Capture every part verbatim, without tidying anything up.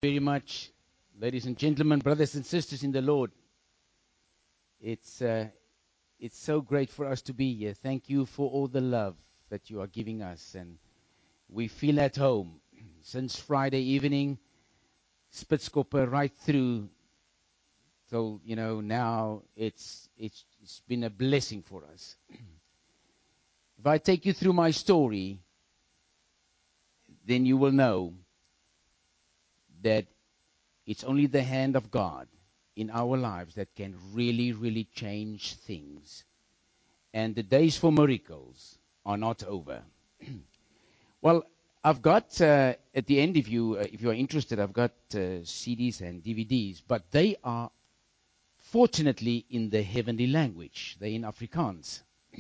Very much, ladies and gentlemen, brothers and sisters in the Lord. It's uh, it's so great for us to be here. Thank you for all the love that you are giving us, and we feel at home since Friday evening, Spitzkoppe right through. So you know now it's it's it's been a blessing for us. If I take you through my story, then you will know that it's only the hand of God in our lives that can really, really change things. And the days for miracles are not over. Well, I've got, uh, at the end, if you, uh, if you are interested, I've got uh, C Ds and D V Ds, but they are fortunately in the heavenly language. They're in Afrikaans.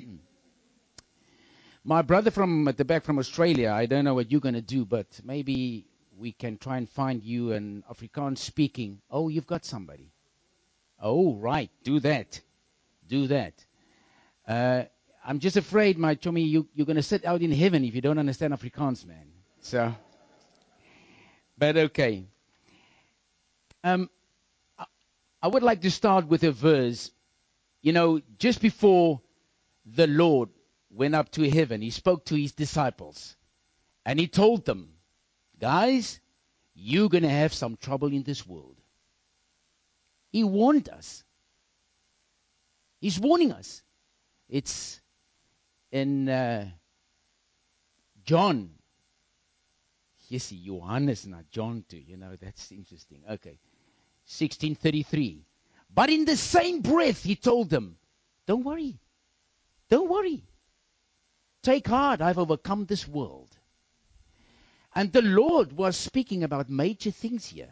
My brother from at the back from Australia, I don't know what you're going to do, but maybe we can try and find you an Afrikaans speaking. Oh, you've got somebody. Oh, right. Do that. Do that. Uh, I'm just afraid, my Tommy, you, you're going to sit out in heaven if you don't understand Afrikaans, man. So, but okay. Um, I, I would like to start with a verse. You know, just before the Lord went up to heaven, he spoke to his disciples. And he told them, guys, you're going to have some trouble in this world. He warned us. He's warning us. It's in uh, John. Yes, Johannes, not John too. You know, that's interesting. Okay. sixteen thirty-three. But in the same breath, he told them, don't worry. Don't worry. Take heart. I've overcome this world. And the Lord was speaking about major things here.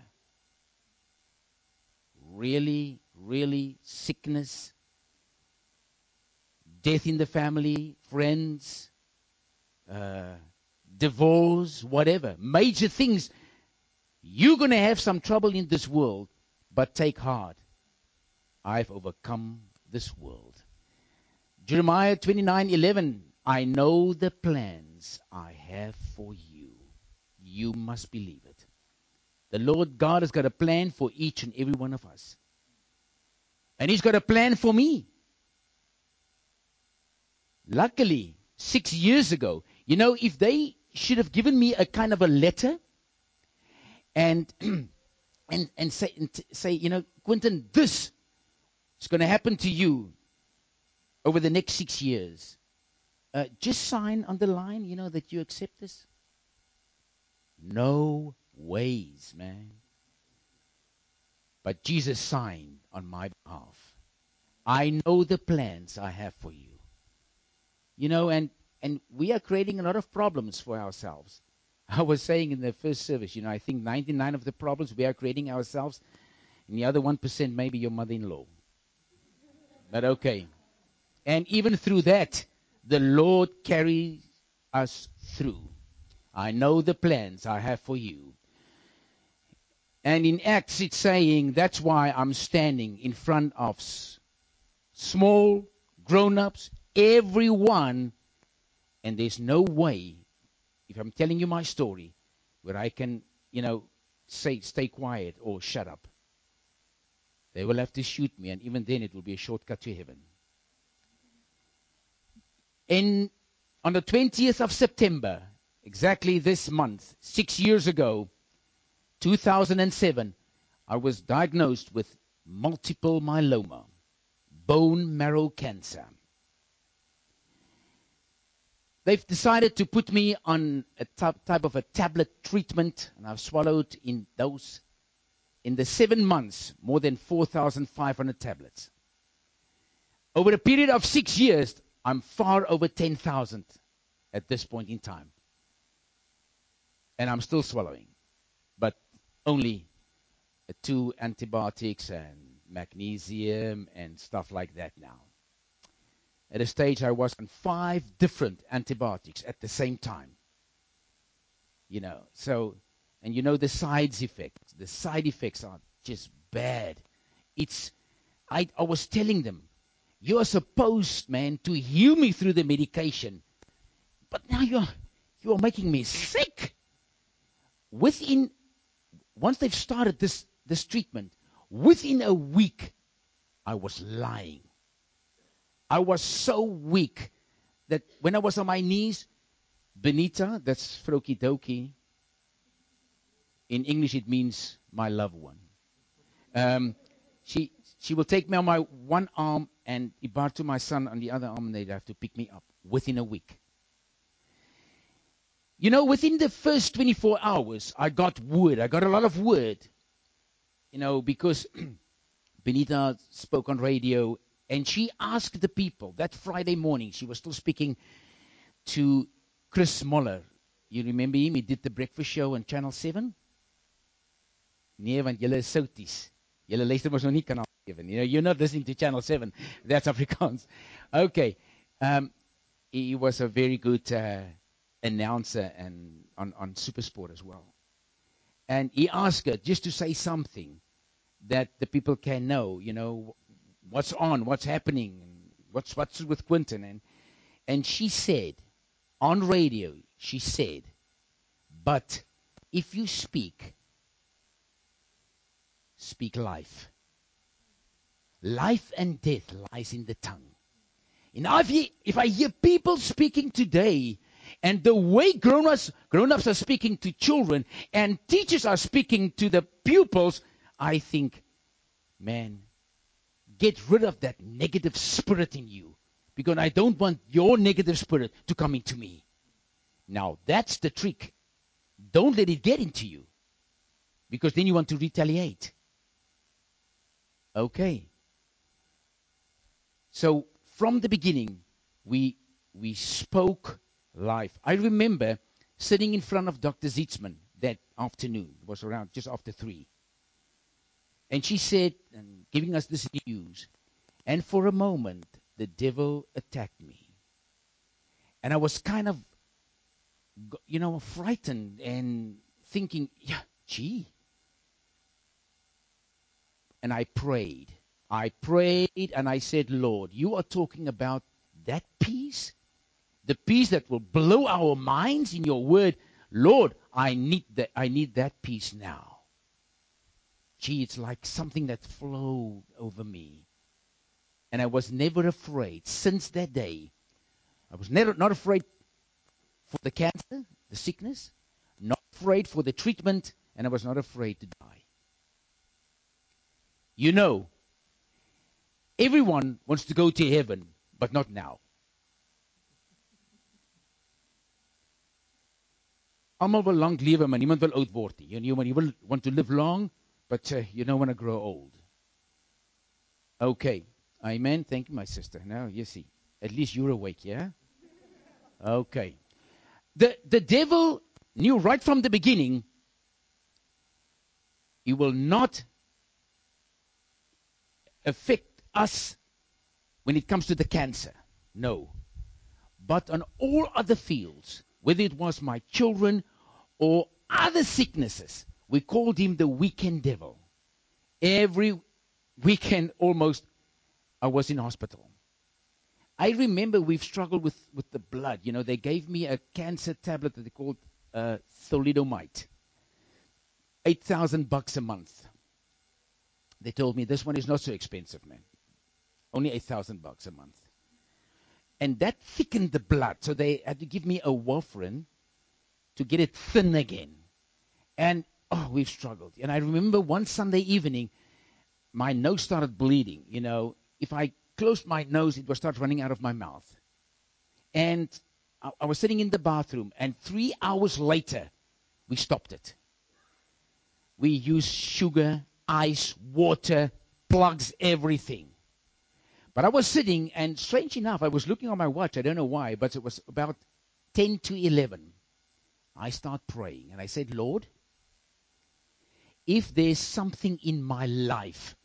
Really, really sickness, death in the family, friends, uh, divorce, whatever. Major things. You're going to have some trouble in this world, but take heart. I've overcome this world. Jeremiah twenty-nine eleven. I know the plans I have for you. You must believe it. The Lord God has got a plan for each and every one of us. And He's got a plan for me. Luckily, six years ago, you know, if they should have given me a kind of a letter and and and say, and t- say you know, Quentin, this is going to happen to you over the next six years. Uh, just sign on the line, you know, that you accept this. No ways, man. But Jesus signed on my behalf. I know the plans I have for you. You know, and, and we are creating a lot of problems for ourselves. I was saying in the first service, you know, I think ninety-nine of the problems we are creating ourselves, and the other one percent maybe your mother-in-law. But okay. And even through that, the Lord carries us through. I know the plans I have for you. And in Acts, it's saying, that's why I'm standing in front of s- small, grown-ups, everyone. And there's no way, if I'm telling you my story, where I can, you know, say, stay quiet or shut up. They will have to shoot me, and even then it will be a shortcut to heaven. In, on the twentieth of September, exactly this month, six years ago, two thousand seven, I was diagnosed with multiple myeloma, bone marrow cancer. They've decided to put me on a type, type of a tablet treatment, and I've swallowed in those, in the seven months, more than four thousand five hundred tablets. Over a period of six years, I'm far over ten thousand at this point in time. And I'm still swallowing, but only two antibiotics and magnesium and stuff like that now. At a stage, I was on five different antibiotics at the same time. You know, so, and you know the side effects. The side effects are just bad. It's, I, I was telling them, you are supposed, man, to heal me through the medication. But now you're, you're making me sick. Within once they've started this, this treatment, within a week, I was lying. I was so weak that when I was on my knees, Benita, that's Froki Doki. In English, it means my loved one. Um, she she will take me on my one arm and Ibartu, my son, on the other arm, and they'd have to pick me up within a week. You know, within the first twenty-four hours, I got word. I got a lot of word. You know, because Benita spoke on radio, and she asked the people, that Friday morning, she was still speaking to Chris Moller. You remember him? He did the breakfast show on Channel seven? Nee, want julle is souties. Julle luister mos nog nie kanaal seven. You know, you're not listening to Channel seven. That's Afrikaans. Okay. Um, he was a very good uh, announcer and on, on Supersport as well. And he asked her just to say something that the people can know, you know, what's on, what's happening, and what's what's with Quentin. And, and she said, on radio, she said, but if you speak, speak life. Life and death lies in the tongue. And if, you, if I hear people speaking today, and the way grown-ups, grown-ups are speaking to children, and teachers are speaking to the pupils, I think, man, get rid of that negative spirit in you, because I don't want your negative spirit to come into me. Now, that's the trick. Don't let it get into you, because then you want to retaliate. Okay. So, from the beginning, we we spoke life. I remember sitting in front of Doctor Zietsman that afternoon. It was around just after three. And she said, and giving us this news, and for a moment, the devil attacked me. And I was kind of, you know, frightened and thinking, yeah, gee. And I prayed. I prayed and I said, Lord, you are talking about that peace? The peace that will blow our minds in your word. Lord, I need that, I need that peace now. Gee, it's like something that flowed over me. And I was never afraid. Since that day, I was never not afraid for the cancer, the sickness, not afraid for the treatment, and I was not afraid to die. You know, everyone wants to go to heaven, but not now. Almal wil lank lewe, maar niemand wil oud word nie. You know, you will want to live long, but uh, you don't want to grow old. Okay. Amen. Thank you, my sister. Now, you see, at least you're awake, yeah? Okay. The, the devil knew right from the beginning, he will not affect us when it comes to the cancer. No. But on all other fields, whether it was my children or other sicknesses, we called him the weekend devil. Every weekend almost, I was in hospital. I remember we've struggled with, with the blood. You know, they gave me a cancer tablet that they called uh, thalidomide. eight thousand bucks a month. They told me, this one is not so expensive, man. Only eight thousand bucks a month. And that thickened the blood. So they had to give me a warfarin to get it thin again. And, oh, we've struggled. And I remember one Sunday evening, my nose started bleeding. You know, if I closed my nose, it would start running out of my mouth. And I, I was sitting in the bathroom, and three hours later, we stopped it. We used sugar, ice, water, plugs, everything. But I was sitting, and strange enough, I was looking on my watch. I don't know why, but it was about ten to eleven. I start praying, and I said, Lord, if there's something in my life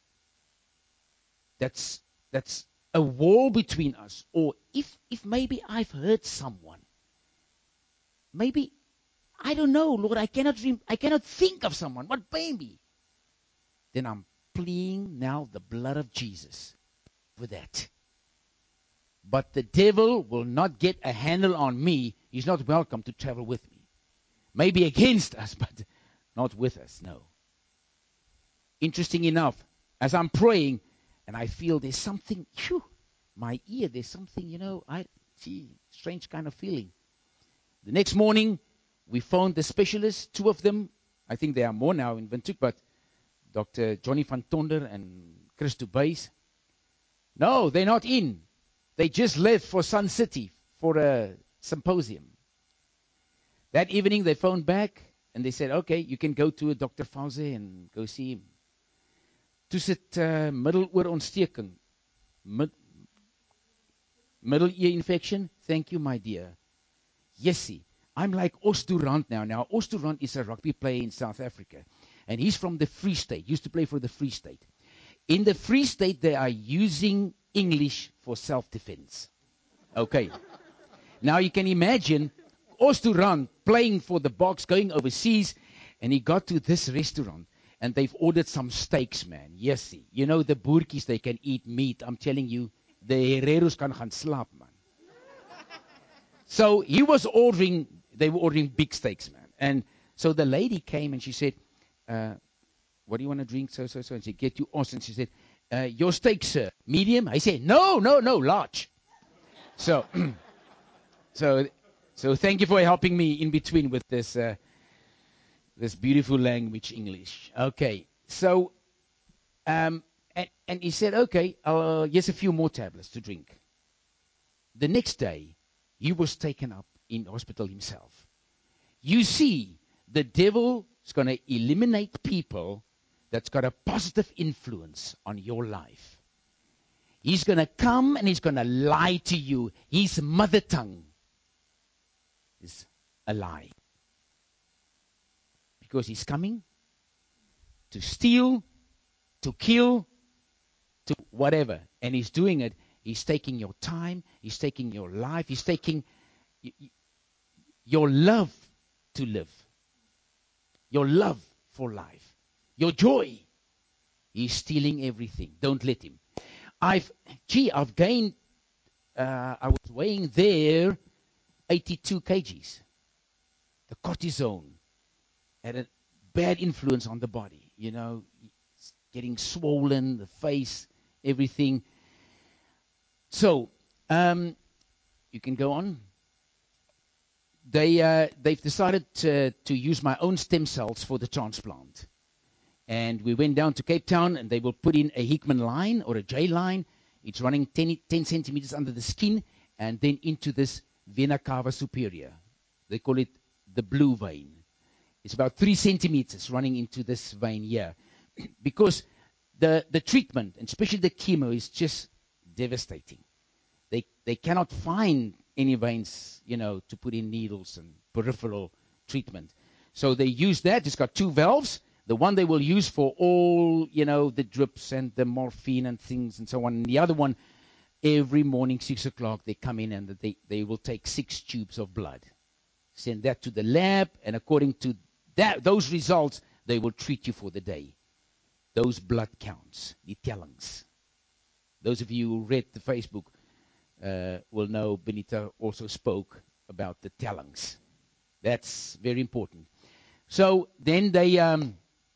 that's that's a wall between us, or if if maybe I've hurt someone, maybe, I don't know, Lord, I cannot dream, I cannot think of someone, but maybe, then I'm pleading now the blood of Jesus for that. But the devil will not get a handle on me. He's not welcome to travel with me. Maybe against us, but not with us, no. Interesting enough, as I'm praying, and I feel there's something, phew, my ear, there's something, you know, I see, strange kind of feeling. The next morning, we phoned the specialists, two of them. I think there are more now in Windhoek, but Doctor Johnny van Tonder and Chris Dubuis. No, they're not in. They just left for Sun City for a symposium. That evening, they phoned back, and they said, okay, you can go to Doctor Fauze and go see him. Toe sit uh, middeloorontsteking. Mid, middle ear infection. Thank you, my dear. Yesy. I'm like Os Durant now. Now, Os Durant is a rugby player in South Africa. And he's from the Free State. Used to play for the Free State. In the Free State, they are using English for self-defense. Okay. Now, you can imagine Os Durant playing for the Boks, going overseas. And he got to this restaurant. And they've ordered some steaks, man. Yesy. You know, the boertjies, they can eat meat. I'm telling you, the Hereros kan gaan slaap, man. So he was ordering, they were ordering big steaks, man. And so the lady came and she said, uh, what do you want to drink? So, so, so. And she said, get you Os. And she said, uh, your steak, sir, medium? I said, no, no, no, large. So, so, so thank you for helping me in between with this, uh, this beautiful language, English. Okay. So, um, and, and he said, okay, uh, here's a few more tablets to drink. The next day, he was taken up in hospital himself. You see, the devil is going to eliminate people that's got a positive influence on your life. He's going to come and he's going to lie to you. His mother tongue is a lie. Because he's coming to steal, to kill, to whatever. And he's doing it. He's taking your time. He's taking your life. He's taking y- y- your love to live. Your love for life. Your joy. He's stealing everything. Don't let him. I've, gee, I've gained, uh, I was weighing there eighty-two kilograms. The cortisone had a bad influence on the body. You know, it's getting swollen, the face, everything. So, um, you can go on. They, uh, they've decided to, to use my own stem cells for the transplant. And we went down to Cape Town, and they will put in a Hickman line or a J line. It's running ten, ten centimeters under the skin, and then into this vena cava superior. They call it the blue vein. It's about three centimeters running into this vein here. Because the, the treatment, and especially the chemo, is just devastating. They they cannot find any veins, you know, to put in needles and peripheral treatment. So they use that. It's got two valves. The one they will use for all, you know, the drips and the morphine and things and so on. And the other one, every morning, six o'clock, they come in and they, they will take six tubes of blood. Send that to the lab, and according to that, those results, they will treat you for the day. Those blood counts, the tellings. Those of you who read the Facebook uh, will know Benita also spoke about the tellings. That's very important. So then they... Um,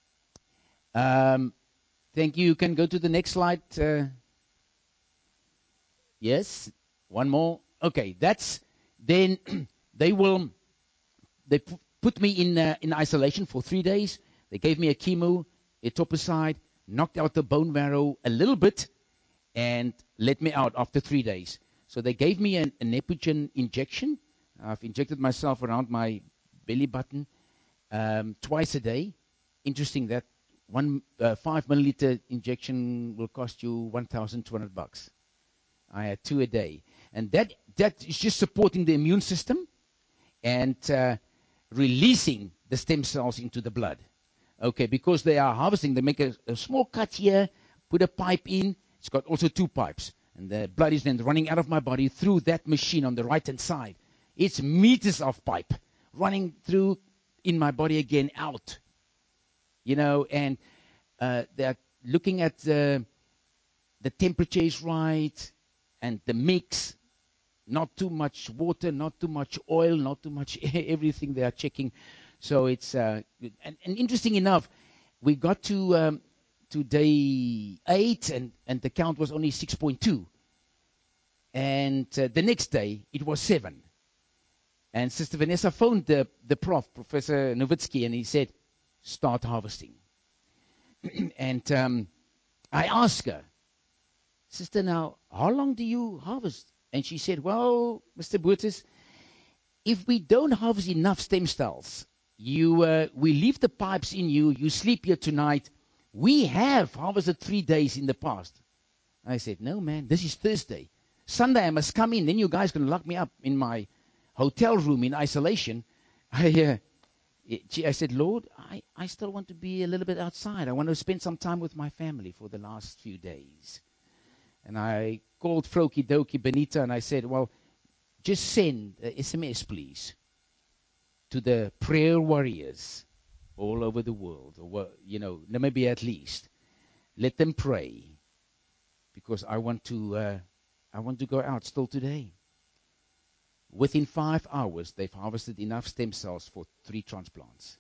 Um, thank you. You can go to the next slide. Uh, yes, one more. Okay, that's then they will they p- put me in uh, in isolation for three days. They gave me a chemo, etoposide, knocked out the bone marrow a little bit, and let me out after three days. So they gave me an, an Epogen injection. I've injected myself around my belly button um, twice a day. Interesting that. One uh, five milliliter injection will cost you one thousand two hundred bucks. I had two a day, and that that is just supporting the immune system and uh, releasing the stem cells into the blood. Okay, because they are harvesting, they make a, a small cut here, put a pipe in. It's got also two pipes, and the blood is then running out of my body through that machine on the right hand side. It's meters of pipe running through in my body again out. You know, and uh, they're looking at the, the temperature is right and the mix, not too much water, not too much oil, not too much everything they are checking. So it's uh, and, and interesting enough, we got to um, to day eight, and, and the count was only six point two. And uh, the next day, it was seven. And Sister Vanessa phoned the, the prof, Professor Nowitzki, and he said, start harvesting. and um, I asked her, Sister, now, how long do you harvest? And she said, well, Mister Boertes, if we don't harvest enough stem cells, you, uh, we leave the pipes in you, you sleep here tonight. We have harvested three days in the past. I said, no, man, this is Thursday. Sunday I must come in, then you guys can lock me up in my hotel room in isolation. I, uh, I said, Lord, I, I still want to be a little bit outside. I want to spend some time with my family for the last few days. And I called Froki Doki Benita and I said, well, just send a S M S, please, to the prayer warriors all over the world, or, you know, Namibia at least. Let them pray, because I want to, uh, I want to go out still today. Within five hours, they've harvested enough stem cells for three transplants.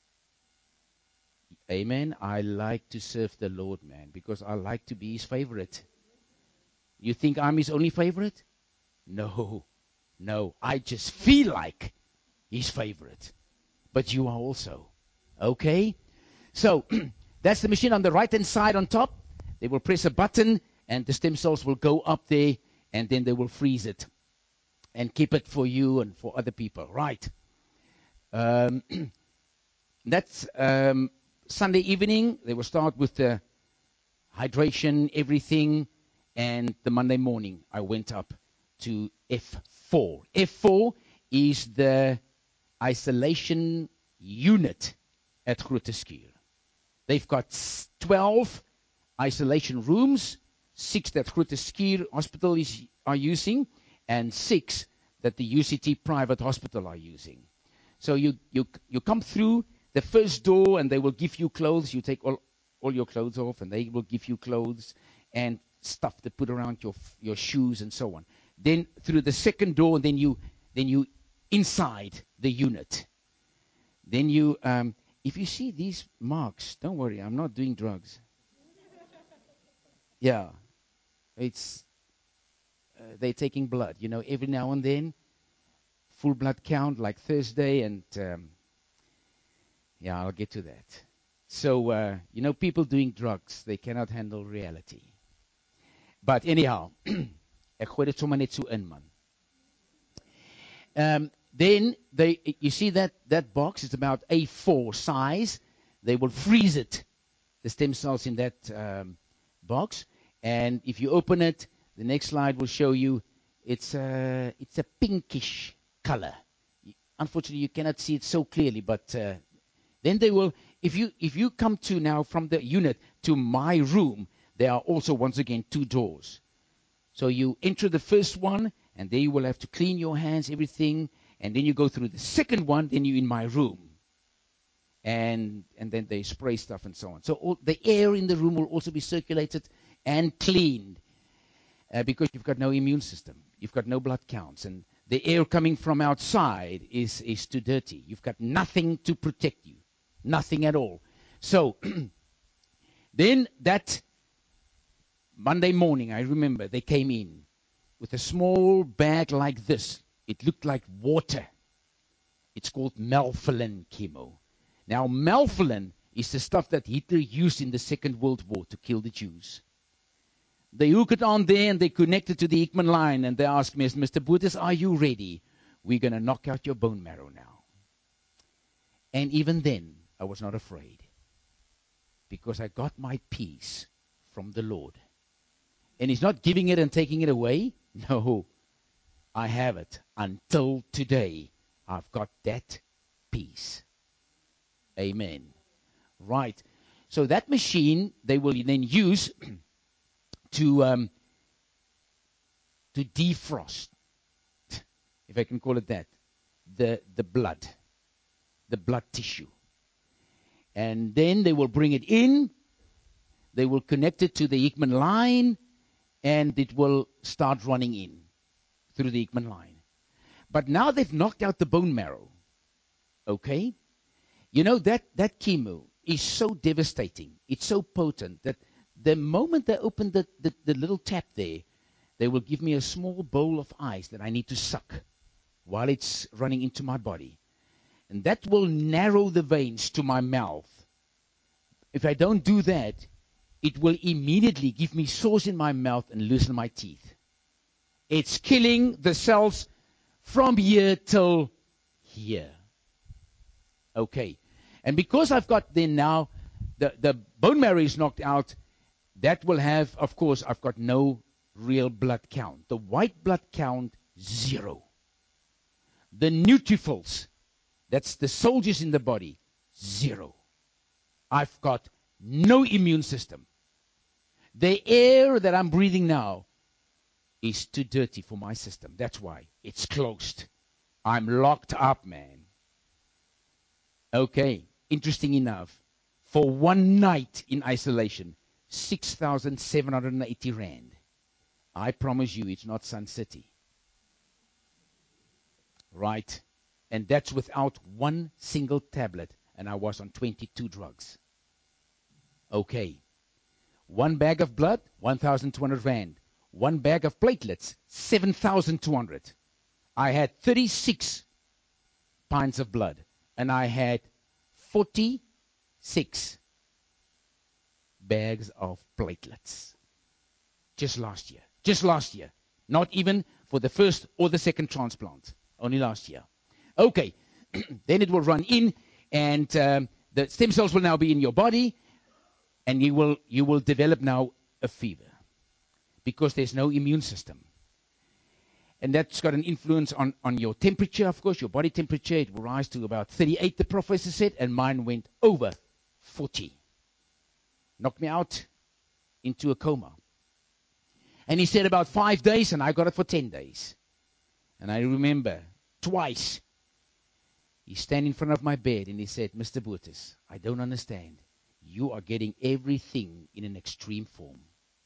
Amen. I like to serve the Lord, man, because I like to be his favorite. You think I'm his only favorite? No, no. I just feel like his favorite. But you are also. Okay? So, that's the machine on the right-hand side on top. They will press a button, and the stem cells will go up there, and then they will freeze it and keep it for you and for other people. Right. Um, that's um, Sunday evening. They will start with the hydration, everything. And the Monday morning, I went up to F four. F four is the isolation unit at Groote Schuur. They've got twelve isolation rooms, six that Groote Schuur Hospital is, are using, and six that the U C T private hospital are using. So you, you, you come through the first door, and they will give you clothes. You take all, all your clothes off, and they will give you clothes and stuff to put around your your shoes and so on. Then through the second door, and then you then you inside the unit. Then you, um, if you see these marks, don't worry, I'm not doing drugs. Yeah, it's uh, they're taking blood. You know, every now and then, full blood count like Thursday, and um, yeah, I'll get to that. So uh, you know, people doing drugs, they cannot handle reality. But anyhow, ek gooi dit sommer net so in, man. Um, then they, you see that that box is about A four size. They will freeze it, the stem cells in that um, box. And if you open it, the next slide will show you it's a it's a pinkish color. Unfortunately, you cannot see it so clearly, but uh, then they will. If you if you come to now from the unit to my room, there are also once again two doors. So you enter the first one, and there you will have to clean your hands, everything, and then you go through the second one, then you're in my room. And and then they spray stuff and so on. So all, the air in the room will also be circulated and cleaned uh, because you've got no immune system. You've got no blood counts. And the air coming from outside is, is too dirty. You've got nothing to protect you. Nothing at all. So then that Monday morning, I remember, they came in with a small bag like this. It looked like water. It's called melphalan chemo. Now, melphalan is the stuff that Hitler used in the Second World War to kill the Jews. They hook it on there, and they connect it to the Hickman line, and they ask me, Mister Boertes, are you ready? We're going to knock out your bone marrow now. And even then, I was not afraid, because I got my peace from the Lord. And he's not giving it and taking it away. No, I have it. Until today, I've got that peace. Amen. Right. So that machine, they will then use to um, to defrost, if I can call it that, the, the blood, the blood tissue. And then they will bring it in, they will connect it to the Hickman line, and it will start running in through the Hickman line. But now they've knocked out the bone marrow, okay? You know, that, that chemo is so devastating. It's so potent that the moment they open the, the, the little tap there, they will give me a small bowl of ice that I need to suck while it's running into my body. And that will narrow the veins to my mouth. If I don't do that, it will immediately give me sores in my mouth and loosen my teeth. It's killing the cells from here till here. Okay. And because I've got then now, the, the bone marrow is knocked out, that will have, of course, I've got no real blood count. The white blood count, zero. The neutrophils, that's the soldiers in the body, zero. I've got no immune system. The air that I'm breathing now is too dirty for my system. That's why it's closed. I'm locked up, man. Okay, interesting enough. For one night in isolation, six thousand seven hundred eighty rand. I promise you it's not Sun City. Right? And that's without one single tablet. And I was on twenty-two drugs. Okay. One bag of blood, one thousand two hundred rand. One bag of platelets, seven thousand two hundred. I had thirty-six pints of blood. And I had forty-six bags of platelets. Just last year. Just last year. Not even for the first or the second transplant. Only last year. Okay. Then it will run in, and um, the stem cells will now be in your body, and you will you will develop now a fever because there's no immune system. And that's got an influence on, on your temperature, of course, your body temperature. It will rise to about thirty-eight, the professor said, and mine went over forty. Knocked me out into a coma. And he said about five days, and I got it for ten days. And I remember twice, he stand in front of my bed and he said, Mister Boertes, I don't understand. You are getting everything in an extreme form.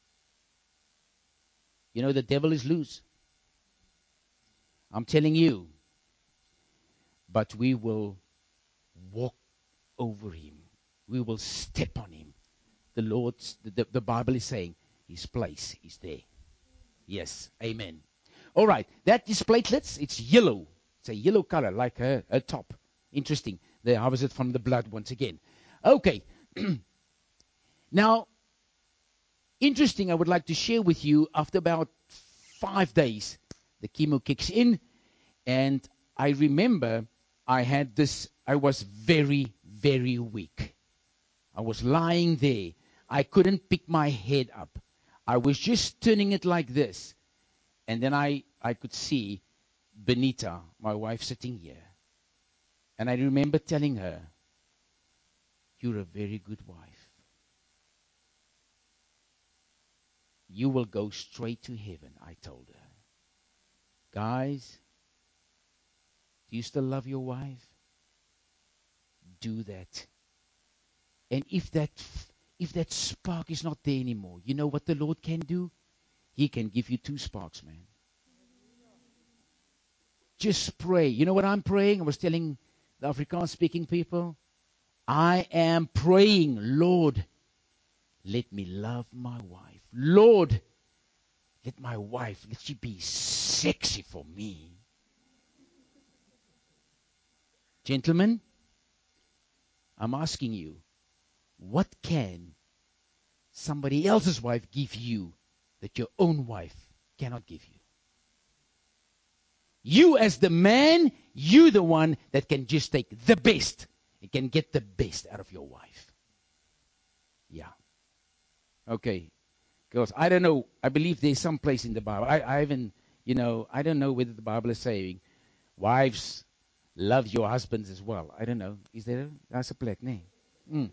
You know, the devil is loose. I'm telling you. But we will walk over him. We will step on him. The Lord's, the, the, the Bible is saying, his place is there. Yes, amen. All right, that is platelets. It's yellow. It's a yellow color, like a, a top. Interesting. They harvest it from the blood once again. Okay. Now, interesting, I would like to share with you, after about five days, the chemo kicks in, and I remember I had this, I was very, very weak. I was lying there. I couldn't pick my head up. I was just turning it like this. And then I, I could see Benita, my wife, sitting here. And I remember telling her, you're a very good wife. You will go straight to heaven, I told her. Guys, do you still love your wife? Do that. And if that if that spark is not there anymore, you know what the Lord can do? He can give you two sparks, man. Just pray. You know what I'm praying? I was telling the Afrikaans-speaking people, I am praying, Lord, let me love my wife. Lord, let my wife, let she be sexy for me. Gentlemen, I'm asking you, what can somebody else's wife give you that your own wife cannot give you? You as the man, you the one that can just take the best. You can get the best out of your wife. Yeah. Okay. Girls, I don't know. I believe there's some place in the Bible. I, I haven't, you know, I don't know whether the Bible is saying, wives, love your husbands as well. I don't know. Is there? That's a plek, nee. Mm.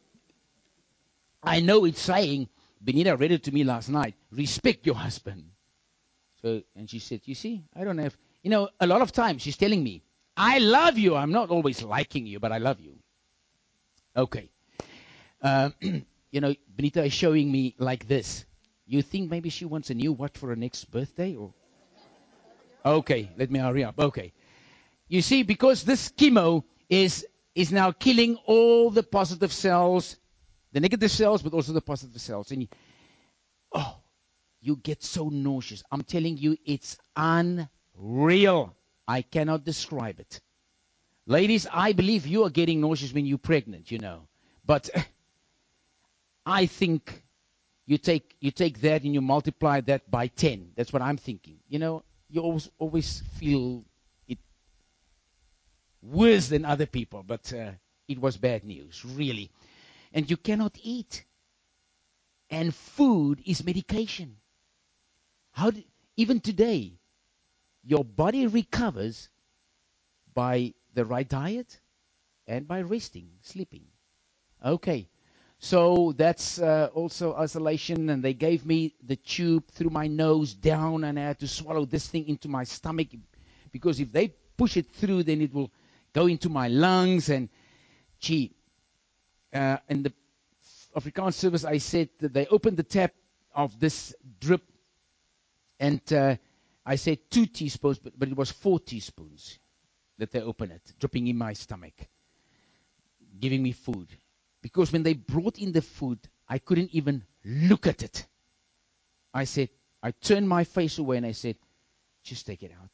I know it's saying, Benita read it to me last night, respect your husband. So, and she said, you see, I don't have, you know, a lot of times she's telling me, I love you. I'm not always liking you, but I love you. Okay. Um, you know, Benita is showing me like this. You think maybe she wants a new watch for her next birthday? Or okay, let me hurry up. Okay. You see, because this chemo is is now killing all the positive cells, the negative cells, but also the positive cells. And you, oh, you get so nauseous. I'm telling you, it's unreal. I cannot describe it. Ladies, I believe you are getting nauseous when you're pregnant, you know. But I think you take you take that and you multiply that by ten. That's what I'm thinking. You know, you always always feel it worse than other people, but uh, it was bad news, really. And you cannot eat. And food is medication. How do, even today, your body recovers by the right diet and by resting, sleeping. Okay, so that's uh, also isolation, and they gave me the tube through my nose down, and I had to swallow this thing into my stomach, because if they push it through, then it will go into my lungs, and gee, uh, in the Afrikaans service, I said that they opened the tap of this drip, and uh, I said two teaspoons, but, but it was four teaspoons that they opened it, dripping in my stomach, giving me food. Because when they brought in the food, I couldn't even look at it. I said, I turned my face away and I said, just take it out.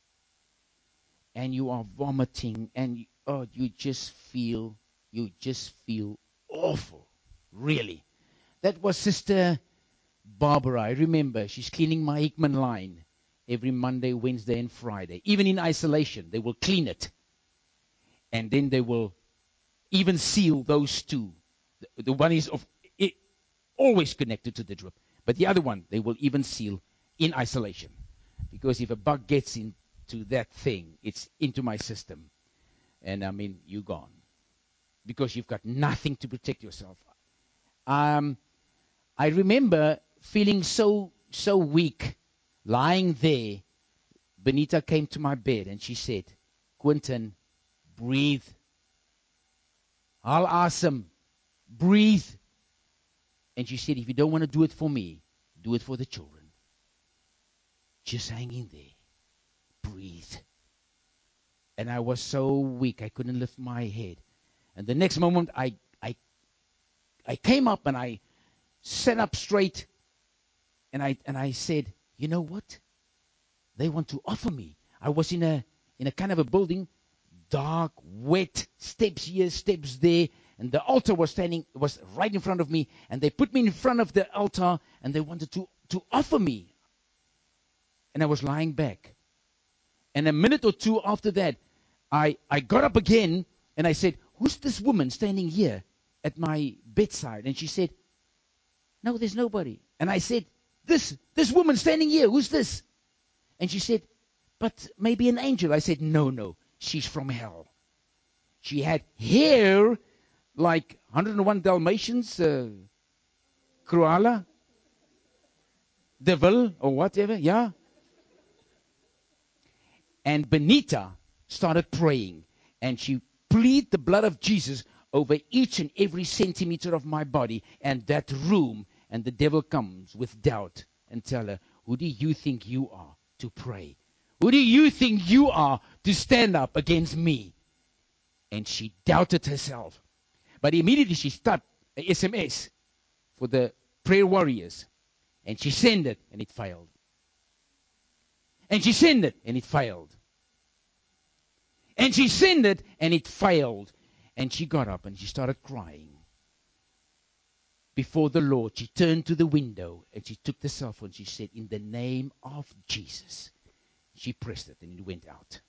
And you are vomiting, and you, oh, you just feel, you just feel awful, really. That was Sister Barbara. I remember she's cleaning my Hickman line every Monday, Wednesday, and Friday. Even in isolation, they will clean it, and then they will even seal those two. The, the one is of it, always connected to the drip, but the other one they will even seal in isolation, because if a bug gets into that thing, it's into my system, and I mean you're gone, because you've got nothing to protect yourself. Um, I remember feeling so so weak, lying there. Benita came to my bed and she said, Quentin, breathe. Al asem, breathe. And she said, if you don't want to do it for me, do it for the children. Just hang in there. Breathe. And I was so weak, I couldn't lift my head. And the next moment, I, I, I came up and I sat up straight. And I, and I said, you know what? They want to offer me. I was in a, in a kind of a building, dark, wet, steps here, steps there. And the altar was standing, was right in front of me. And they put me in front of the altar, and they wanted to, to offer me. And I was lying back. And a minute or two after that, I, I got up again, and I said, who's this woman standing here at my bedside? And she said, no, there's nobody. And I said, this, this woman standing here, who's this? And she said, but maybe an angel. I said, no, no, she's from hell. She had hair like one hundred one Dalmatians, uh, Cruella, Devil, or whatever, yeah. And Benita started praying, and she pleaded the blood of Jesus over each and every centimeter of my body and that room. And the devil comes with doubt and tell her, who do you think you are to pray? Who do you think you are to stand up against me? And she doubted herself. But immediately she started an S M S for the prayer warriors. And she sent it, and it failed. And she sent it, and it failed. And she sent it, and it failed. And she got up, and she started crying before the Lord. She turned to the window, and she took the cell phone. She said, in the name of Jesus. She pressed it, and it went out.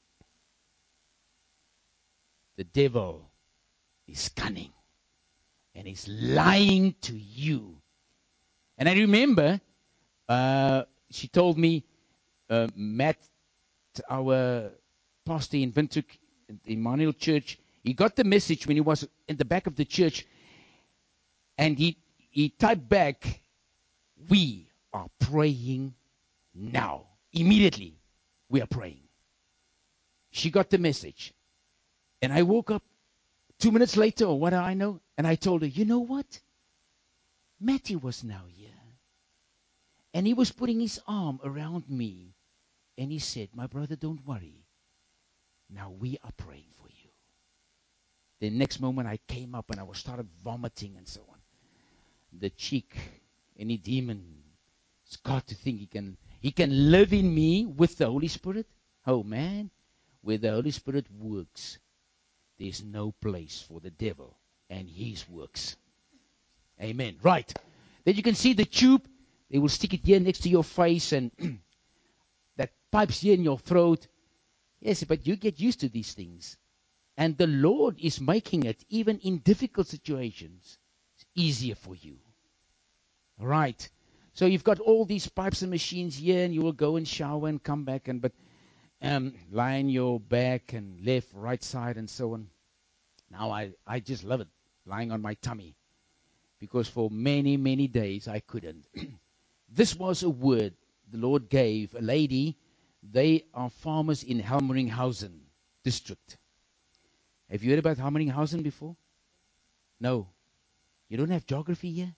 The devil is cunning, and he's lying to you. And I remember, uh, she told me, uh, Matt, our pastor in Windhoek, Emmanuel Church, he got the message when he was in the back of the church, and he, he typed back, we are praying now. Immediately, we are praying. She got the message. And I woke up two minutes later, or what do I know, and I told her, you know what? Matty was now here. And he was putting his arm around me. And he said, my brother, don't worry. Now we are praying for you. The next moment I came up and I was started vomiting and so on. The cheek, any demon, it's got to think he can he can live in me with the Holy Spirit. Oh man, where the Holy Spirit works, there's no place for the devil and his works. Amen. Right. Then you can see the tube. They will stick it here next to your face and that pipes here in your throat. Yes, but you get used to these things. And the Lord is making it, even in difficult situations, easier for you. Right. So you've got all these pipes and machines here, and you will go and shower and come back, and but um, lie on your back and left, right side, and so on. Now I, I just love it, lying on my tummy, because for many, many days I couldn't. This was a word the Lord gave a lady. They are farmers in Helmeringhausen district. Have you heard about Helmeringhausen before? No. You don't have geography here?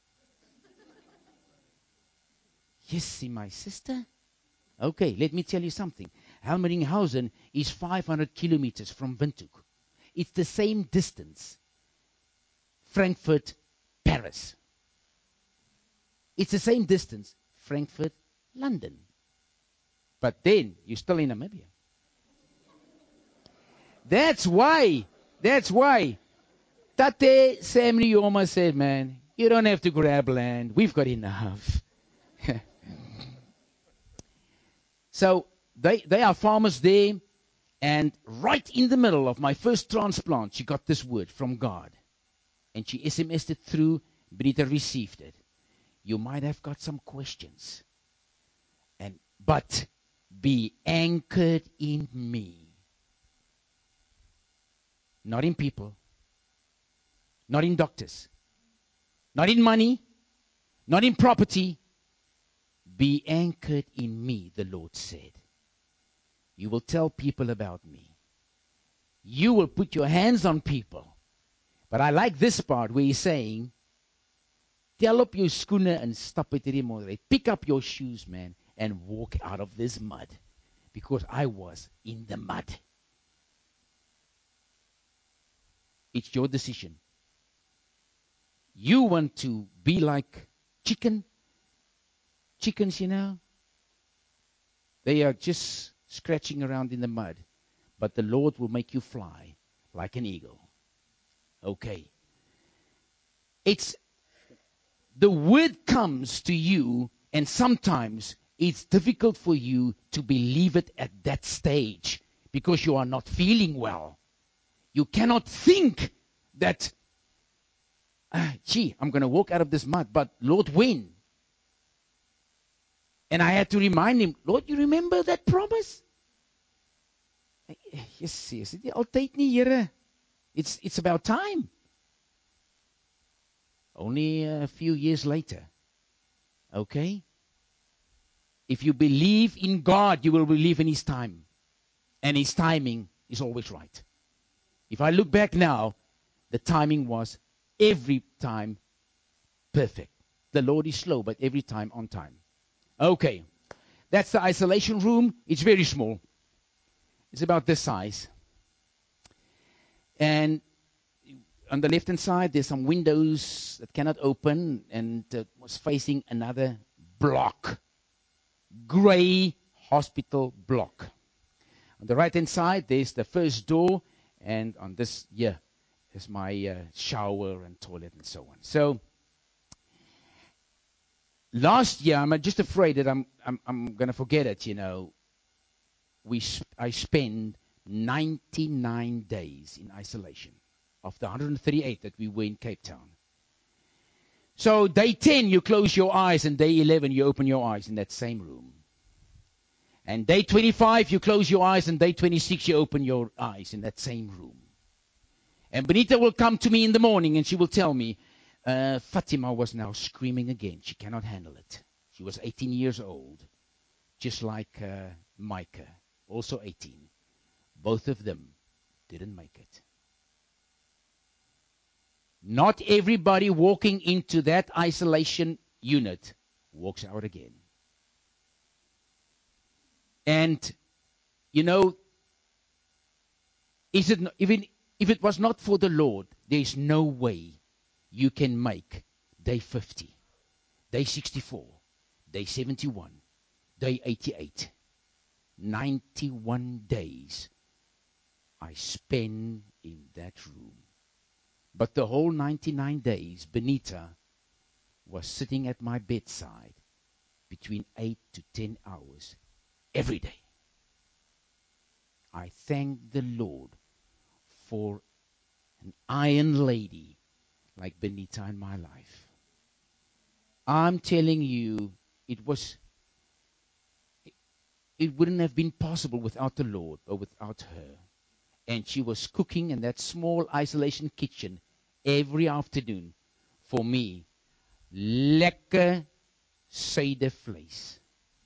Yes, see, my sister. Okay, let me tell you something. Helmeringhausen is five hundred kilometers from Windhoek. It's the same distance. Frankfurt, Paris. It's the same distance. Frankfurt, London. But then, you're still in Namibia. That's why, that's why, Tate Samrioma said, man, you don't have to grab land. We've got enough. So, they, they are farmers there, and right in the middle of my first transplant, she got this word from God. And she S M S'd it through, Benita received it. You might have got some questions. And but be anchored in me. Not in people. Not in doctors. Not in money. Not in property. Be anchored in me, the Lord said. You will tell people about me. You will put your hands on people. But I like this part where he's saying, tel op jou skoene and stap uit hierdie modder. Pick up your shoes, man, and walk out of this mud. Because I was in the mud. It's your decision. You want to be like chicken? Chickens, you know? They are just scratching around in the mud. But the Lord will make you fly like an eagle. Okay. It's, the word comes to you, and sometimes it's difficult for you to believe it at that stage because you are not feeling well. You cannot think that, ah, gee, I'm going to walk out of this mud, but Lord, when? And I had to remind him, Lord, you remember that promise? Yes, yes. Altyd nie, Here. It's, it's about time. Only a few years later. Okay? If you believe in God, you will believe in His time. And His timing is always right. If I look back now, the timing was every time perfect. The Lord is slow, but every time on time. Okay. That's the isolation room. It's very small. It's about this size. And on the left-hand side, there's some windows that cannot open, and it was facing another block. Gray hospital block. On the right-hand side, there's the first door, and on this, yeah, is my uh, shower and toilet and so on. So, last year, I'm just afraid that I'm I'm, I'm going to forget it, you know. We I spent ninety-nine days in isolation of the one hundred thirty-eight that we were in Cape Town. So day ten, you close your eyes, and day eleven, you open your eyes in that same room. And day twenty-five, you close your eyes, and day twenty-six, you open your eyes in that same room. And Benita will come to me in the morning, and she will tell me, uh, Fatima was now screaming again. She cannot handle it. She was eighteen years old, just like uh, Micah, also eighteen. Both of them didn't make it. Not everybody walking into that isolation unit walks out again. And, you know, is it not, even If it was not for the Lord, there is no way you can make day fifty, day sixty-four, day seventy-one, day eighty-eight. ninety-one days I spend in that room. But the whole ninety-nine days, Benita was sitting at my bedside between eight to ten hours every day. I thank the Lord for an iron lady like Benita in my life. I'm telling you, it was, it, it wouldn't have been possible without the Lord or without her. And she was cooking in that small isolation kitchen every afternoon for me. Lekker suidervleis.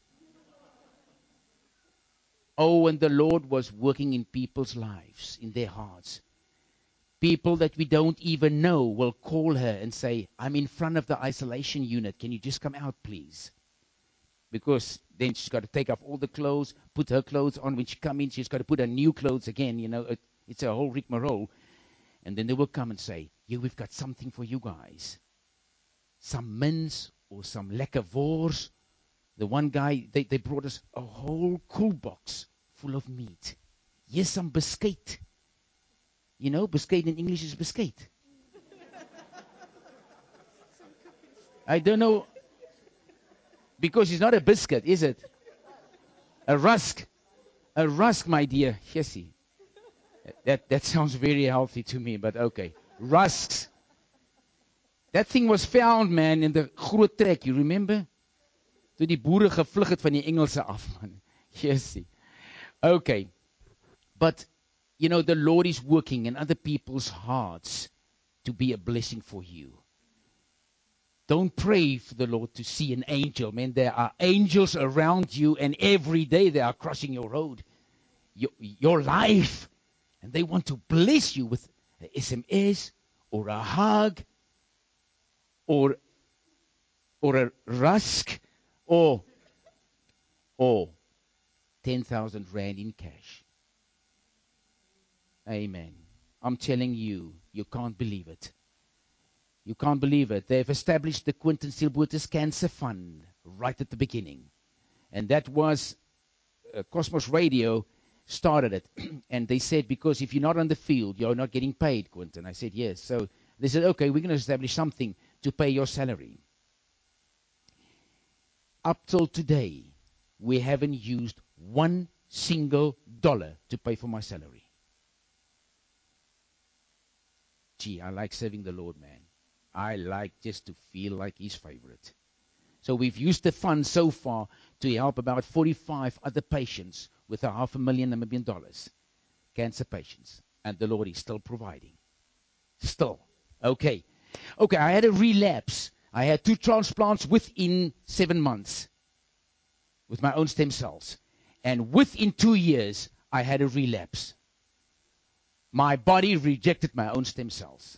Oh, and the Lord was working in people's lives, in their hearts. People that we don't even know will call her and say, I'm in front of the isolation unit. Can you just come out, please? Because then she's got to take off all the clothes, put her clothes on. When she comes in, she's got to put her new clothes again. You know, it, it's a whole rigmarole. And then they will come and say, yeah, we've got something for you guys. Some mince or some lekker wors. The one guy, they, they brought us a whole cool box full of meat. Yes, some biscuit. You know, biscuit in English is biscuit. I don't know. Because it's not a biscuit, is it? A rusk. A rusk, my dear. Jessie. That, that sounds very healthy to me, but okay. Rusks. That thing was found, man, in the Groot Trek. You remember? Toe die boere gevlug het van die Engelse af, man. Jessie. Okay. But, you know, the Lord is working in other people's hearts to be a blessing for you. Don't pray for the Lord to see an angel. Man, there are angels around you, and every day they are crossing your road, your, your life. And they want to bless you with an S M S or a hug or, or a rusk or, or ten thousand rand in cash. Amen. I'm telling you, you can't believe it. You can't believe it. They've established the Quentin Silbotus Cancer Fund right at the beginning. And that was, uh, Cosmos Radio started it. And they said, because if you're not on the field, you're not getting paid, Quentin. I said, yes. So they said, okay, we're going to establish something to pay your salary. Up till today, we haven't used one single dollar to pay for my salary. Gee, I like serving the Lord, man. I like just to feel like his favorite. So we've used the fund so far to help about forty-five other patients with a half a million Namibian dollars. Cancer patients. And the Lord is still providing. Still. Okay. Okay, I had a relapse. I had two transplants within seven months with my own stem cells. And within two years, I had a relapse. My body rejected my own stem cells.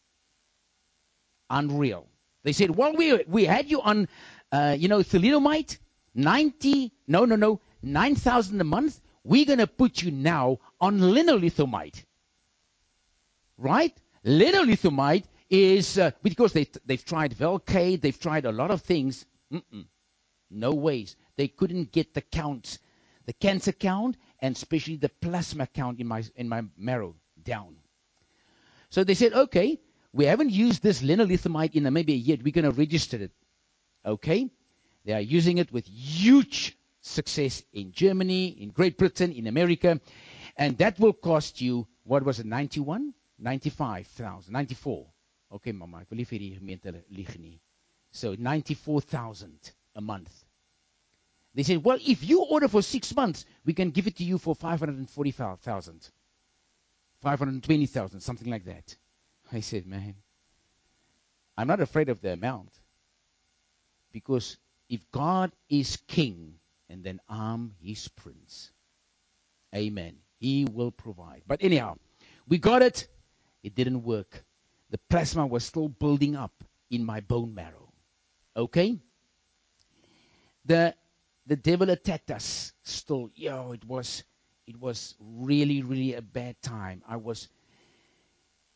Unreal. They said, well, we we had you on, uh, you know, thalidomide, ninety, no, no, no, nine thousand a month. We're going to put you now on lenalidomide. Right? Lenalidomide is, uh, because they, they've tried Velcade, they've tried a lot of things. Mm-mm. No ways. They couldn't get the counts, the cancer count, and especially the plasma count in my in my marrow down. So they said, okay, we haven't used this lenalidomide in Namibia yet. We're going to register it. Okay? They are using it with huge success in Germany, in Great Britain, in America. And that will cost you, what was it, ninety-one? ninety-five thousand, ninety-four. Okay, mama, ek wil nie vir die gemeente lieg nie. So ninety-four thousand a month. They said, well, if you order for six months, we can give it to you for five hundred forty thousand. five hundred twenty thousand, something like that. I said, man, I'm not afraid of the amount. Because if God is king, and then I'm his prince. Amen. He will provide. But anyhow, we got it. It didn't work. The plasma was still building up in my bone marrow. Okay? The the devil attacked us still. Yo, it was it was really, really a bad time. I was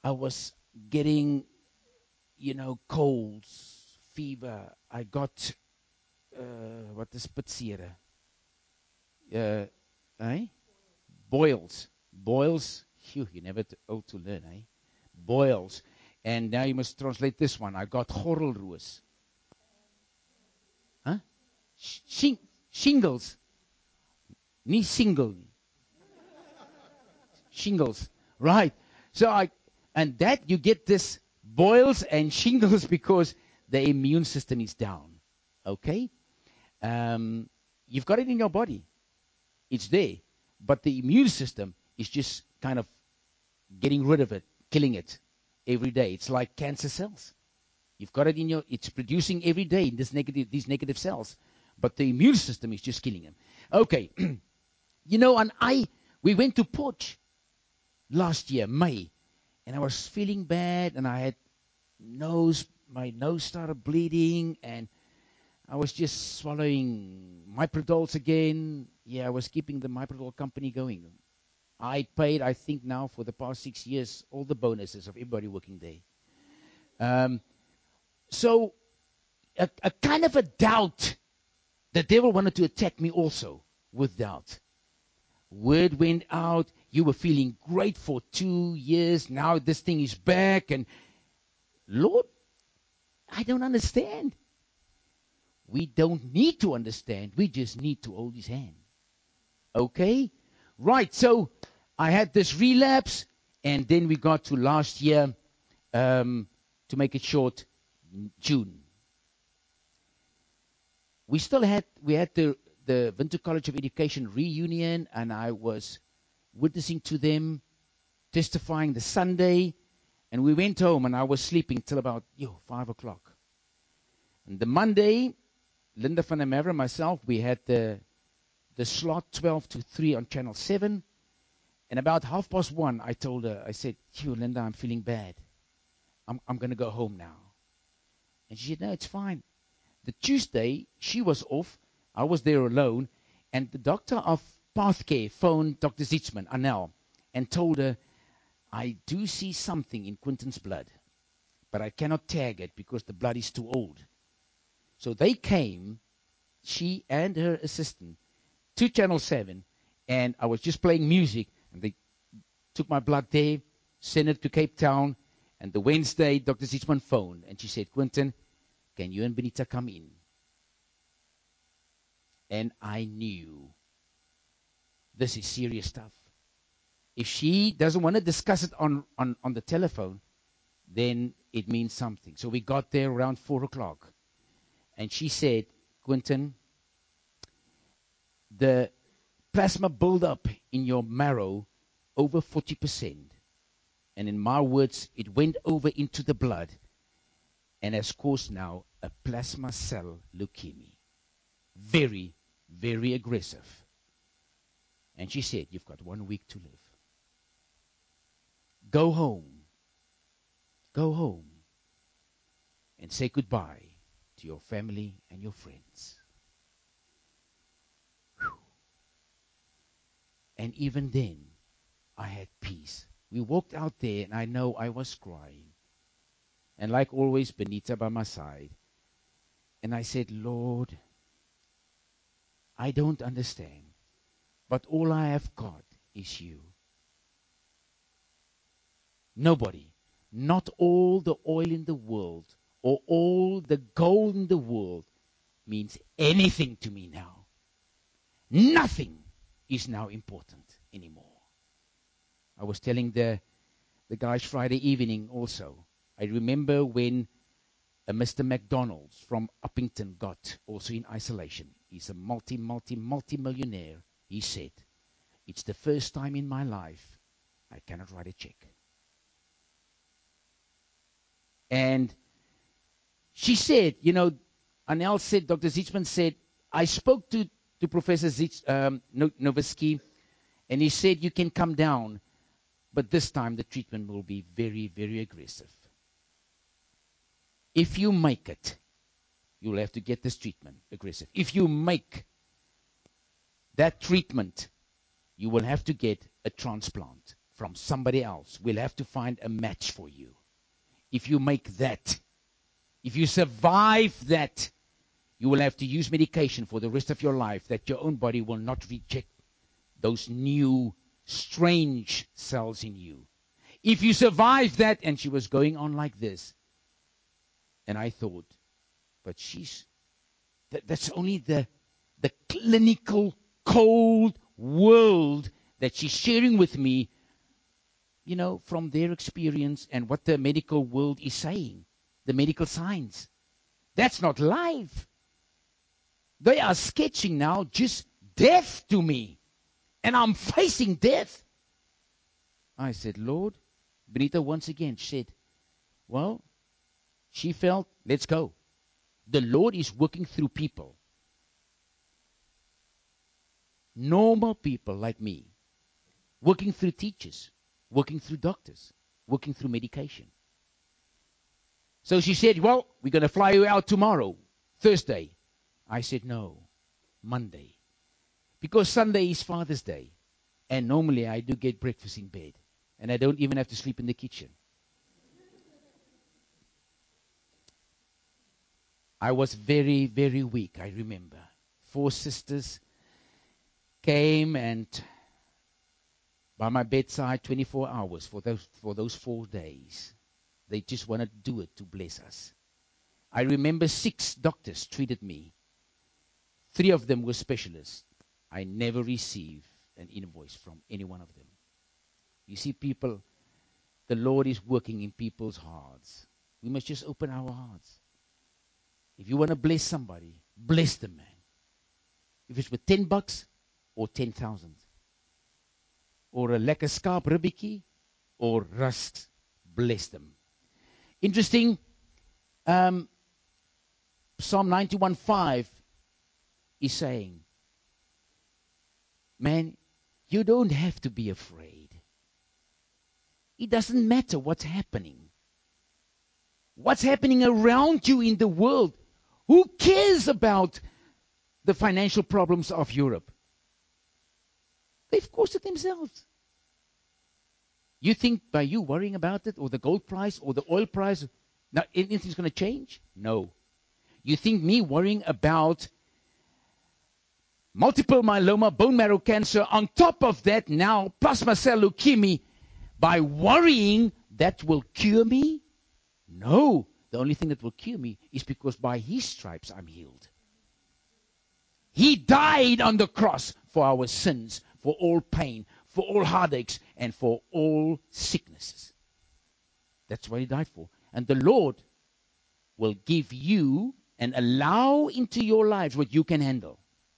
I was getting, you know, colds, fever. I got, uh, wat is pitsere? Uh, eh? Boils. Boils. Phew, you're never too old to learn, eh? Boils. And now you must translate this one. I got gorrelroos. Huh? Shing- shingles. Nie single. Shingles. Right. So I, and that you get this boils and shingles because the immune system is down. Okay? Um, you've got it in your body. It's there. But the immune system is just kind of getting rid of it, killing it every day. It's like cancer cells. You've got it in your, it's producing every day this negative, these negative cells. But the immune system is just killing them. Okay. You know, and I, we went to Potch last year, May, and I was feeling bad, and I had nose, my nose started bleeding, and I was just swallowing Myprodols again. Yeah, I was keeping the Myprodol company going. I paid, I think now, for the past six years, all the bonuses of everybody working there. Um, so, a, a kind of a doubt. The devil wanted to attack me also with doubt. Word went out. You were feeling great for two years. Now this thing is back. And Lord, I don't understand. We don't need to understand. We just need to hold his hand. Okay? Right. So I had this relapse. And then we got to last year, um, to make it short, June. We still had, we had the, the Winter College of Education reunion. And I was witnessing to them, testifying the Sunday, and we went home, and I was sleeping till about yo five o'clock. And the Monday, Linda van der Merwe and myself, we had the the slot twelve to three on Channel seven, and about half past one, I told her, I said, "Phew, Linda, I'm feeling bad. I'm I'm going to go home now." And she said, "No, it's fine." The Tuesday, she was off. I was there alone, and the doctor of Pathcare phoned Doctor Zitzman, Anel, and told her, "I do see something in Quentin's blood, but I cannot tag it because the blood is too old." So they came, she and her assistant, to Channel seven, and I was just playing music, and they took my blood there, sent it to Cape Town, and the Wednesday, Doctor Zitzman phoned, and she said, "Quentin, can you and Benita come in?" And I knew this is serious stuff. If she doesn't want to discuss it on, on, on the telephone, then it means something. So we got there around four o'clock. And she said, "Quentin, the plasma buildup in your marrow over forty percent. And in my words, it went over into the blood and has caused now a plasma cell leukemia. Very, very aggressive." And she said, "You've got one week to live. Go home. Go home and say goodbye to your family and your friends." Whew. And even then, I had peace. We walked out there, and I know I was crying. And like always, Benita by my side. And I said, "Lord, I don't understand, but all I have got is you." Nobody, not all the oil in the world or all the gold in the world means anything to me now. Nothing is now important anymore. I was telling the, the guys Friday evening also. I remember when a Mister McDonald's from Uppington got also in isolation. He's a multi, multi, multi-millionaire. He said, "It's the first time in my life I cannot write a check." And she said, you know, Anel said, Doctor Zitzman said, "I spoke to, to Professor Zitz, um, Nowitzki, and he said, you can come down, but this time the treatment will be very, very aggressive. If you make it, you'll have to get this treatment aggressive. If you make that treatment, you will have to get a transplant, from somebody else. We'll have to find a match for you. If you make that, if you survive that, you will have to use medication for the rest of your life that your own body will not reject those new, strange cells in you. If you survive that, and she was going on like this, and I thought, but she's, that, that's only the, the clinical, cold world that she's sharing with me, you know, from their experience and what the medical world is saying, the medical science. That's not life. They are sketching now just death to me, and I'm facing death. I said, Lord, Benita once again said, well, she felt, let's go. The Lord is working through people. Normal people like me. Working through teachers. Working through doctors. Working through medication. So she said, well, we're going to fly you out tomorrow, Thursday. I said, no, Monday. Because Sunday is Father's Day. And normally I do get breakfast in bed. And I don't even have to sleep in the kitchen. I was very, very weak, I remember. Four sisters came and by my bedside twenty-four hours for those, for those four days. They just wanted to do it to bless us. I remember six doctors treated me. Three of them were specialists. I never received an invoice from any one of them. You see, people, the Lord is working in people's hearts. We must just open our hearts. If you want to bless somebody, bless them, man. If it's with ten bucks or ten thousand. Or a lekker skaap ribbetjie or rust, bless them. Interesting, um, Psalm ninety-one five is saying, man, you don't have to be afraid. It doesn't matter what's happening. What's happening around you in the world? Who cares about the financial problems of Europe? They've caused it themselves. You think by you worrying about it, or the gold price, or the oil price, now anything's going to change? No. You think me worrying about multiple myeloma, bone marrow cancer, on top of that now, plasma cell leukemia, by worrying that will cure me? No. The only thing that will cure me is because by his stripes I'm healed. He died on the cross for our sins, for all pain, for all heartaches, and for all sicknesses. That's what he died for. And the Lord will give you and allow into your lives what you can handle.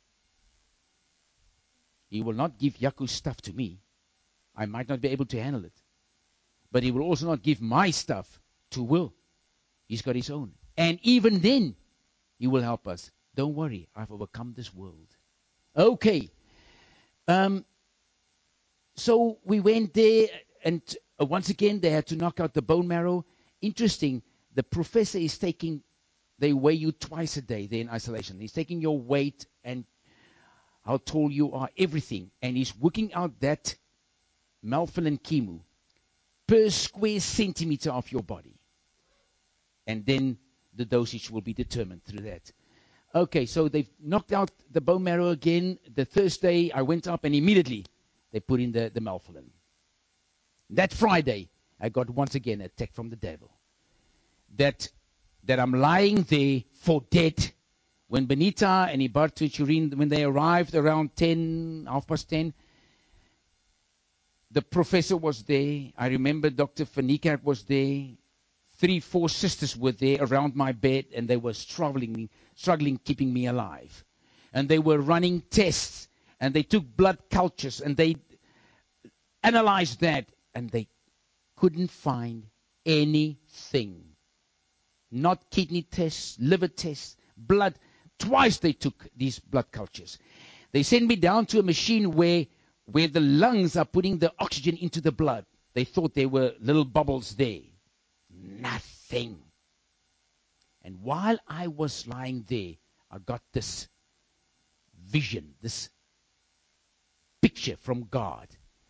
He will not give Yaku's stuff to me. I might not be able to handle it. But he will also not give my stuff to Will. He's got his own. And even then, he will help us. Don't worry, I've overcome this world. Okay. Um, so we went there, and uh, once again, they had to knock out the bone marrow. Interesting, the professor is taking, they weigh you twice a day there in isolation. He's taking your weight and how tall you are, everything. And he's working out that melphalan chemo per square centimeter of your body. And then the dosage will be determined through that. Okay, so they've knocked out the bone marrow again. The Thursday, I went up and immediately they put in the, the melphalan. That Friday, I got once again an attack from the devil. That, that I'm lying there for dead. When Benita and Ibartu and Shireen, when they arrived around ten, half past ten, the professor was there. I remember Doctor Fanikert was there. Three, four sisters were there around my bed, and they were struggling, struggling keeping me alive. And they were running tests, and they took blood cultures, and they analyzed that, and they couldn't find anything. Not kidney tests, liver tests, blood. Twice they took these blood cultures. They sent me down to a machine where, where the lungs are putting the oxygen into the blood. They thought there were little bubbles there. Nothing. And while I was lying there, I got this vision, this picture from God,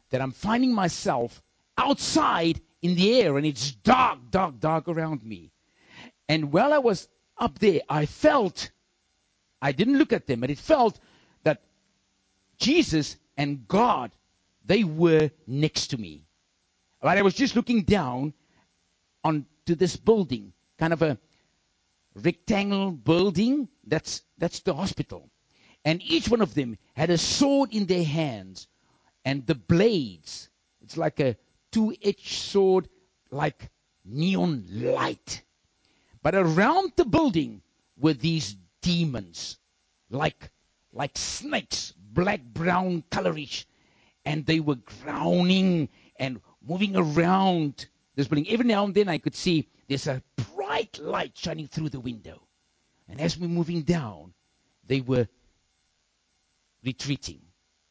that I'm finding myself outside in the air, and it's dark, dark, dark around me. And while I was up there, I felt, I didn't look at them, but it felt that Jesus and God, they were next to me. But I was just looking down onto this building, kind of a rectangle building. That's that's the hospital. And each one of them had a sword in their hands, and the blades, it's like a two-edged sword, like neon light. But around the building were these demons, like like snakes, black, brown, colorish, and they were growling and moving around this building. Every now and then I could see there's a bright light shining through the window. And as we're moving down, they were retreating.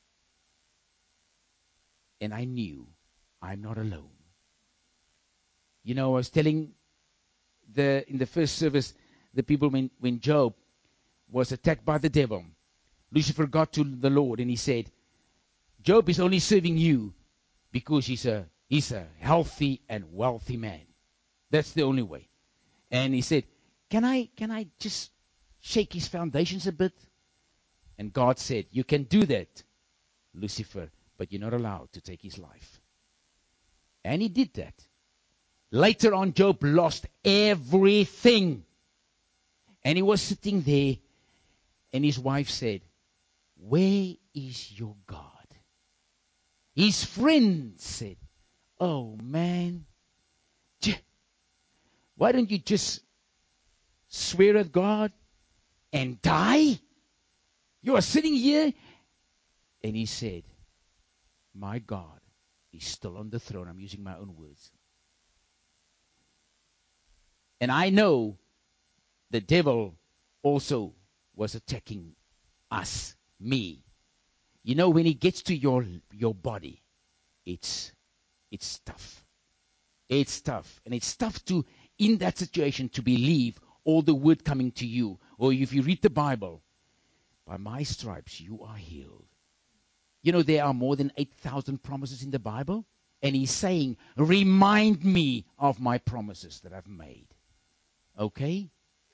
And I knew I'm not alone. You know, I was telling the in the first service, the people, when, when Job was attacked by the devil, Lucifer got to the Lord and he said, Job is only serving you because he's a he's a healthy and wealthy man. That's the only way. And he said, Can I can I just shake his foundations a bit? And God said, you can do that, Lucifer, but you're not allowed to take his life. And he did that. Later on, Job lost everything. And he was sitting there, and his wife said, where is your God? His friend said, oh man, why don't you just swear at God and die? You are sitting here. And he said, my God is still on the throne. I'm using my own words. And I know the devil also was attacking us, me. You know, when he gets to your your body, it's it's tough. It's tough. And it's tough to, in that situation, to believe all the word coming to you. Or if you read the Bible, by my stripes you are healed. You know, there are more than eight thousand promises in the Bible. And he's saying, remind me of my promises that I've made. Okay?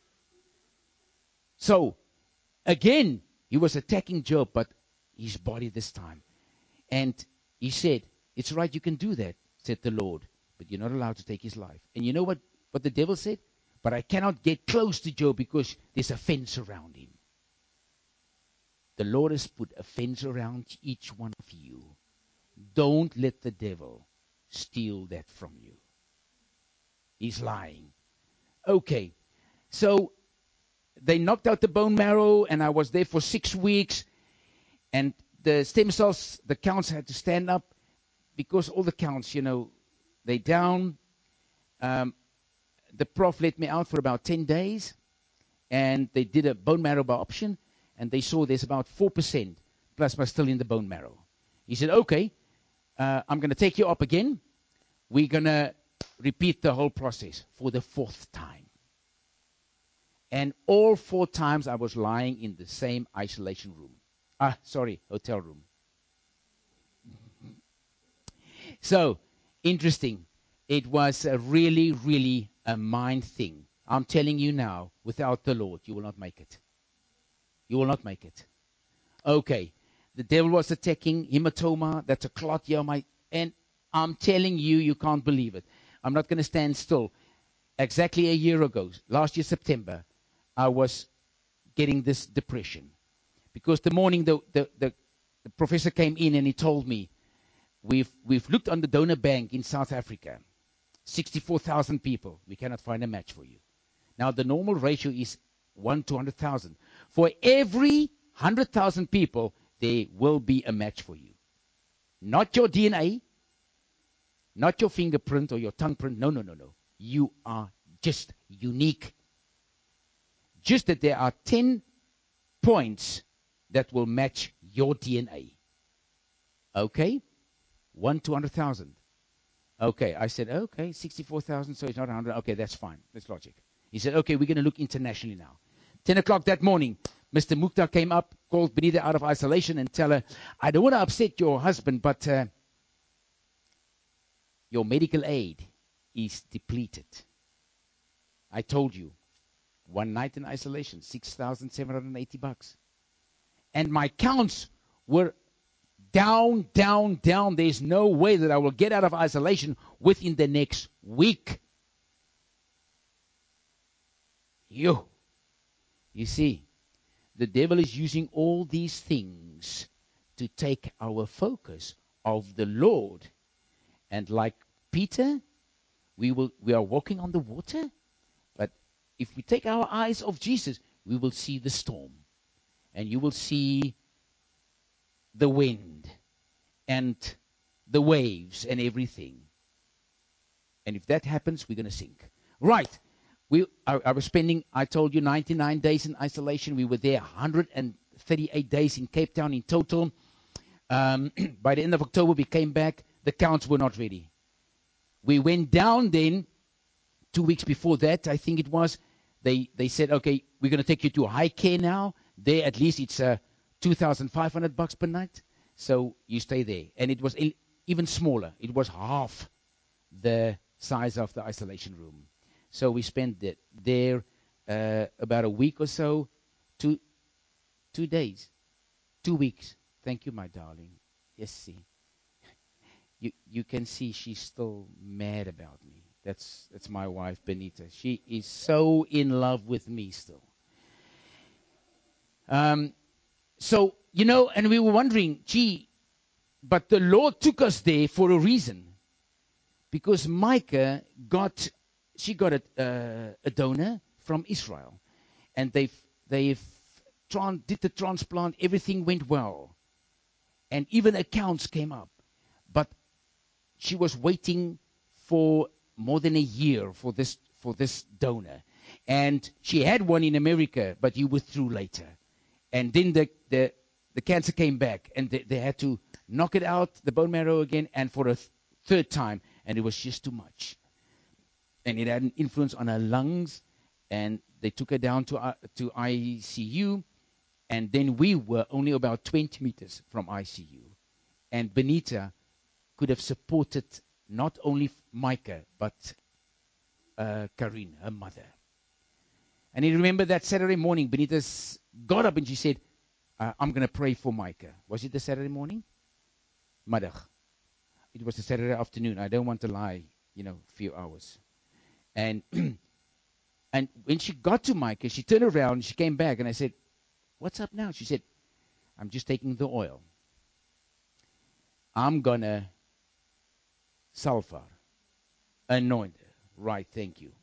So, again, he was attacking Job, but his body this time. And he said, it's right, you can do that, said the Lord, but you're not allowed to take his life. And you know what, what the devil said? But I cannot get close to Job because there's a fence around him. The Lord has put a fence around each one of you. Don't let the devil steal that from you. He's lying. Okay, so they knocked out the bone marrow, and I was there for six weeks. And the stem cells, the counts had to stand up because all the counts, you know, they down. Um, the prof let me out for about ten days, and they did a bone marrow biopsy, and they saw there's about four percent plasma still in the bone marrow. He said, okay, uh, I'm going to take you up again. We're going to repeat the whole process for the fourth time. And all four times I was lying in the same isolation room. Ah, sorry, hotel room. So, interesting. It was a really, really a mind thing. I'm telling you now, without the Lord, you will not make it. You will not make it. Okay. The devil was attacking hematoma. That's a clot here on my... And I'm telling you, you can't believe it. I'm not going to stand still. Exactly a year ago, last year, September, I was getting this depression. Because the morning the, the, the, the professor came in and he told me, we've, we've looked on the donor bank in South Africa. sixty-four thousand people. We cannot find a match for you. Now, the normal ratio is one to one hundred thousand. For every one hundred thousand people, there will be a match for you. Not your D N A, not your fingerprint or your tongue print. No, no, no, no. You are just unique. Just that there are ten points that will match your D N A. Okay? one to one hundred thousand. Okay, I said, okay, sixty-four thousand, so it's not one hundred. Okay, that's fine. That's logic. He said, okay, we're going to look internationally now. ten o'clock that morning, Mister Mukhtar came up, called Benita out of isolation and tell her, I don't want to upset your husband, but uh, your medical aid is depleted. I told you, one night in isolation, six thousand seven hundred eighty bucks. And my counts were down, down, down. There's no way that I will get out of isolation within the next week. You, you see, the devil is using all these things to take our focus of the Lord. And like Peter, we will we are walking on the water, but if we take our eyes off Jesus, we will see the storm, and you will see the wind and the waves and everything. And if that happens, we're going to sink. Right. We I, I was spending, I told you, ninety-nine days in isolation. We were there one hundred thirty-eight days in Cape Town in total. Um, by the end of October, we came back. The counts were not ready. We went down then, two weeks before that, I think it was. They they said, okay, we're going to take you to high care now. There, at least it's uh, two thousand five hundred bucks per night. So you stay there. And it was il- even smaller. It was half the size of the isolation room. So we spent it there uh, about a week or so, two, two days, two weeks. Thank you, my darling. Yes, see. You you can see she's still mad about me. That's that's my wife, Benita. She is so in love with me still. Um, so, you know, and we were wondering, gee, but the Lord took us there for a reason. Because Micah got, she got a, uh, a donor from Israel. And they've, they've tran- did the transplant. Everything went well. And even accounts came up. But she was waiting for more than a year for this for this donor. And she had one in America, but he withdrew later. And then the, the, the cancer came back, and they, they had to knock it out, the bone marrow again, and for a th- third time, and it was just too much. And it had an influence on her lungs, and they took her down to uh, to I C U, and then we were only about twenty meters from I C U. And Benita could have supported not only Micah, but uh, Karine, her mother. And I remember that Saturday morning, Benita got up and she said, uh, I'm going to pray for Micah. Was it the Saturday morning? Middag. It was the Saturday afternoon. I don't want to lie, you know, a few hours. And and when she got to Micah, she turned around and she came back and I said, what's up now? She said, I'm just taking the oil. I'm going to sulfur, anoint her. Right, thank you.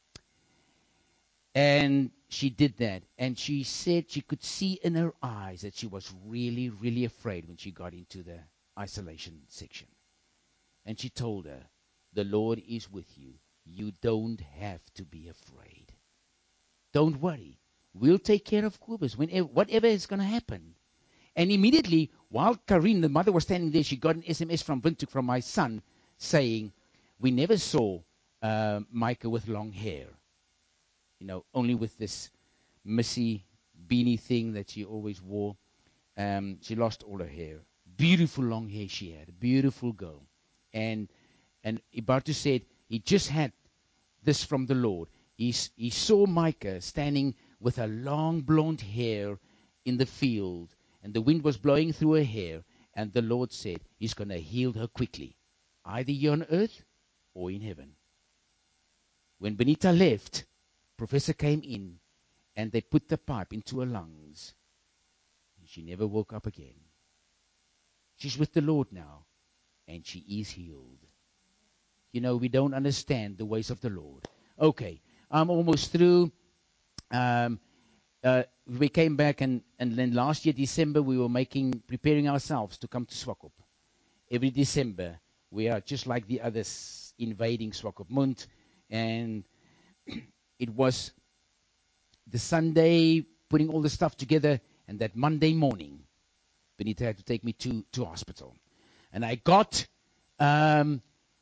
And she did that. And she said she could see in her eyes that she was really, really afraid when she got into the isolation section. And she told her, the Lord is with you. You don't have to be afraid. Don't worry. We'll take care of Kobus whenever, whatever is going to happen. And immediately, while Karine, the mother, was standing there, she got an S M S from Windhoek, from my son, saying, we never saw uh, Micah with long hair. You know, only with this missy beanie thing that she always wore. Um, she lost all her hair. Beautiful long hair she had. A beautiful girl. And and Ibartu said he just had this from the Lord. He, he saw Micah standing with her long blonde hair in the field. And the wind was blowing through her hair. And the Lord said he's going to heal her quickly. Either here on earth or in heaven. When Benita left, Professor came in and they put the pipe into her lungs. And she never woke up again. She's with the Lord now, and she is healed. You know, we don't understand the ways of the Lord. Okay, I'm almost through. Um, uh, we came back, and, and then last year, December, we were making, preparing ourselves to come to Swakop. Every December, we are just like the others, invading Swakopmund, and it was the Sunday, putting all the stuff together, and that Monday morning, Benita had to take me to, to hospital. And I got, um,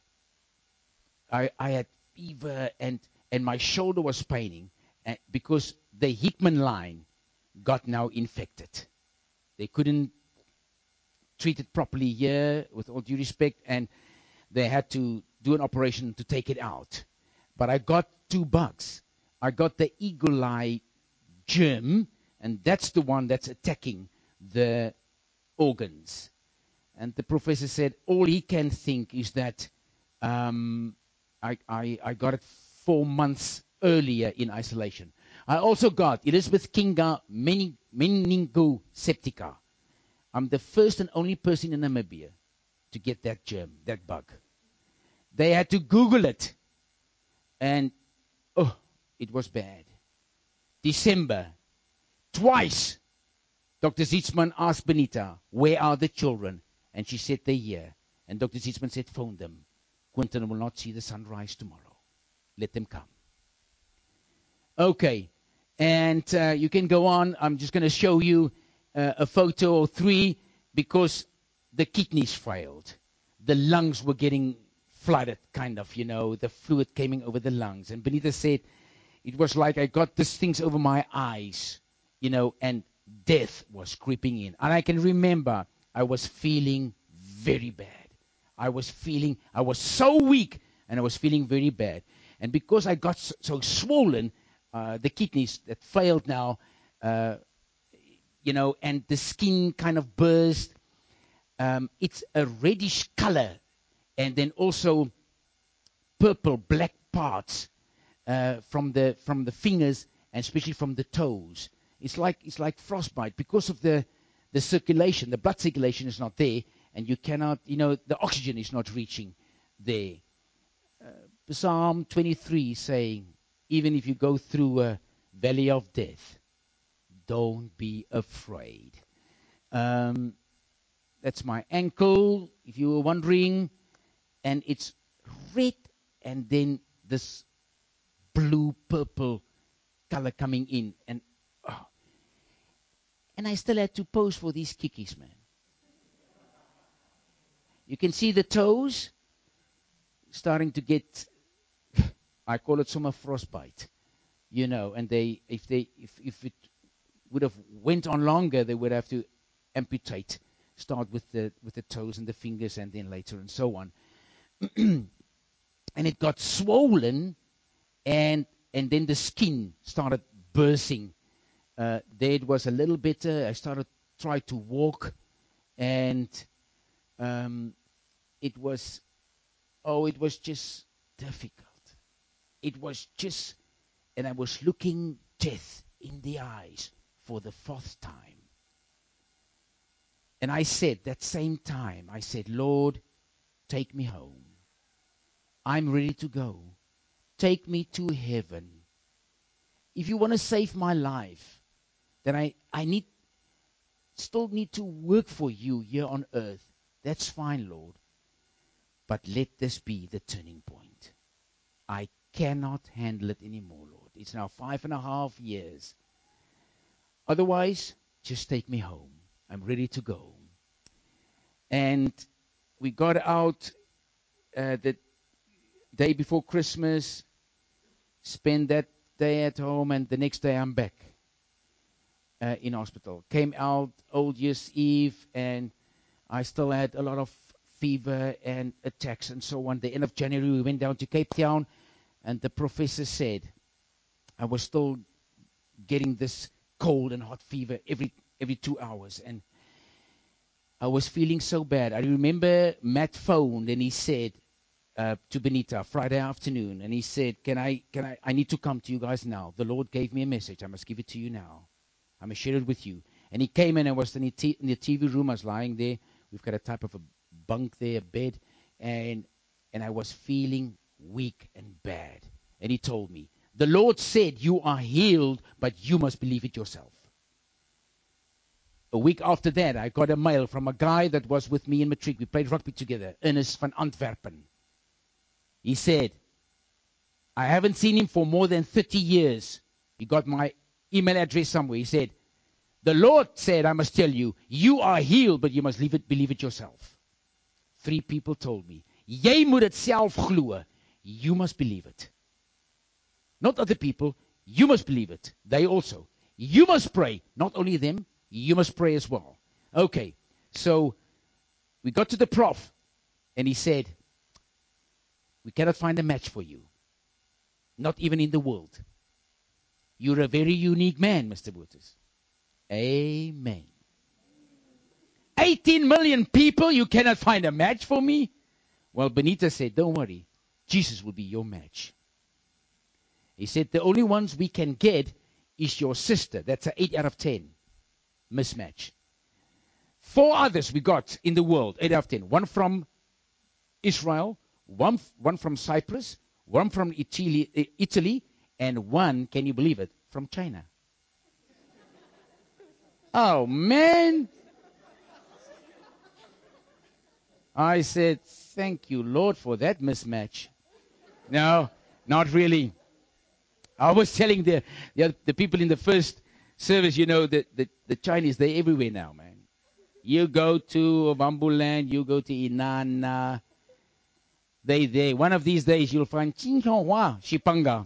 I, I had fever, and, and my shoulder was paining, and because the Hickman line got now infected. They couldn't treat it properly here, with all due respect, and they had to do an operation to take it out. But I got two bugs. I got the eagle eye germ, and that's the one that's attacking the organs. And the professor said all he can think is that um, I, I, I got it four months earlier in isolation. I also got Elizabeth Kinga mening, meningoseptica. I'm the first and only person in Namibia to get that germ, that bug. They had to Google it, and oh, it was bad. December, twice, Doctor Zietsman asked Benita, where are the children? And she said they're here. And Doctor Zietsman said, phone them. Quentin will not see the sunrise tomorrow. Let them come. Okay, and uh, you can go on. I'm just going to show you uh, a photo or three because the kidneys failed. The lungs were getting flooded, kind of, you know, the fluid came over the lungs. And Benita said, it was like I got these things over my eyes, you know, and death was creeping in. And I can remember I was feeling very bad. I was feeling, I was so weak, and I was feeling very bad. And because I got so, so swollen, uh, the kidneys that failed now, uh, you know, and the skin kind of burst. Um, it's a reddish color, and then also purple, black parts uh, from the from the fingers, and especially from the toes. It's like it's like frostbite because of the the circulation. The blood circulation is not there, and you cannot, you know, the oxygen is not reaching there. Uh, Psalm twenty-three saying, even if you go through a valley of death, don't be afraid. Um, that's my ankle, if you were wondering, and it's red, and then this blue purple color coming in, and oh. And I still had to pose for these kikkies, man. You can see the toes starting to get, I call it summer frostbite, you know, and they, if they, if, if it would have went on longer, they would have to amputate, start with the, with the toes and the fingers, and then later and so on. And it got swollen, and, and then the skin started bursting. Uh, there it was a little better. I started try to walk, and um, it was, oh, it was just difficult. It was just, and I was looking death in the eyes for the fourth time. And I said, that same time, I said, Lord, take me home. I'm ready to go. Take me to heaven. If you want to save my life, then I, I need, still need to work for you here on earth. That's fine, Lord. But let this be the turning point. I cannot handle it anymore, Lord. It's now five and a half years. Otherwise, just take me home. I'm ready to go. And we got out uh, the day before Christmas, spent that day at home, and the next day I'm back uh, in hospital. Came out Old Year's Eve, and I still had a lot of fever and attacks and so on. The end of January, we went down to Cape Town, and the professor said I was still getting this cold and hot fever every every two hours, and I was feeling so bad. I remember Matt phoned, and he said uh, to Benita Friday afternoon, and he said, "Can I? Can I? I need to come to you guys now. The Lord gave me a message. I must give it to you now. I must share it with you." And he came in. I was in the, t- in the T V room. I was lying there. We've got a type of a bunk there, a bed, and and I was feeling weak and bad. And he told me, "The Lord said you are healed, but you must believe it yourself." A week after that, I got a mail from a guy that was with me in Matric. We played rugby together, Ernest van Antwerpen. He said, I haven't seen him for more than thirty years. He got my email address somewhere. He said, the Lord said, I must tell you, you are healed, but you must leave it, believe it yourself. Three people told me, jy moet het self glo. You must believe it. Not other people. You must believe it. They also. You must pray. Not only them. You must pray as well. Okay, so we got to the prof, and he said, We cannot find a match for you. Not even in the world. You're a very unique man, Mister Booters. Amen. eighteen million people, you cannot find a match for me? Well, Benita said, don't worry. Jesus will be your match. He said, the only ones we can get is your sister. That's an eight out of ten mismatch. Four others we got in the world, eight out of ten. One from Israel, one, one from Cyprus, one from Italy, Italy, and one, can you believe it, from China. Oh, man. I said, thank you, Lord, for that mismatch. No, not really. I was telling the, the, the people in the first service, you know, the, the, the Chinese, they're everywhere now, man. You go to Bambuland, you go to Inanna, they there. One of these days, you'll find Qinghua, Shipanga.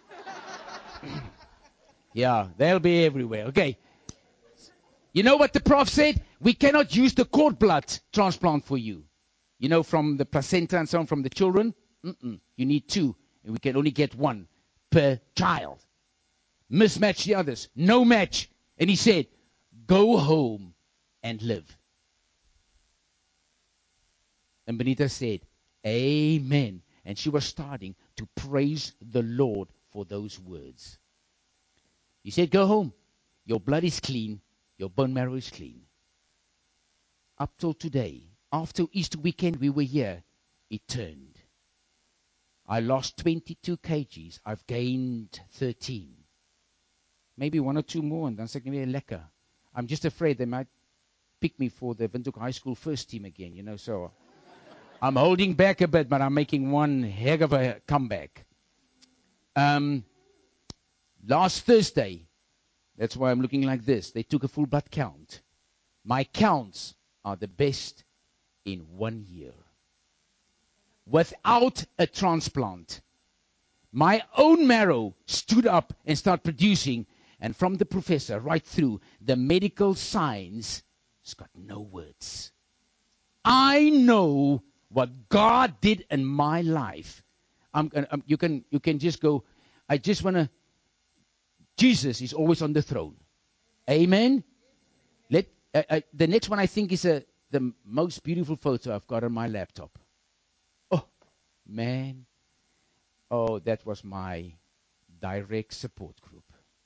Yeah, they'll be everywhere. Okay. You know what the prof said? We cannot use the cord blood transplant for you. You know, from the placenta and so on, from the children. Mm-mm. You need two, and we can only get one per child. Mismatch the others. No match. And he said, go home and live. And Benita said, amen. And she was starting to praise the Lord for those words. He said, go home. Your blood is clean. Your bone marrow is clean. Up till today, after Easter weekend, we were here. It turned. I lost twenty-two kilograms. I've gained thirteen. Maybe one or two more, and dan sê ek nie weer lekker. I'm just afraid they might pick me for the Windhoek High School first team again, you know, so I'm holding back a bit, but I'm making one heck of a comeback. Um, last Thursday, that's why I'm looking like this. They took a full blood count. My counts are the best in one year. Without a transplant. My own marrow stood up and started producing, and from the professor right through, the medical science has got no words. I know what God did in my life. I'm, I'm, you can you can just go, I just want to, Jesus is always on the throne. Amen? Let uh, uh, the next one I think is a, the most beautiful photo I've got on my laptop. Oh, man. Oh, that was my direct support group.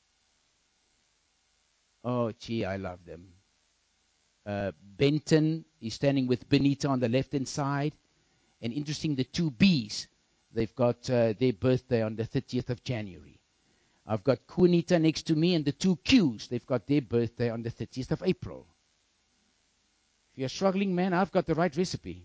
Oh, gee, I love them. Uh, Benton is standing with Benita on the left-hand side. And interesting, the two B's, they've got uh, their birthday on the thirtieth of January. I've got Kunita next to me, and the two Q's, they've got their birthday on the thirtieth of April. If you're struggling, man, I've got the right recipe.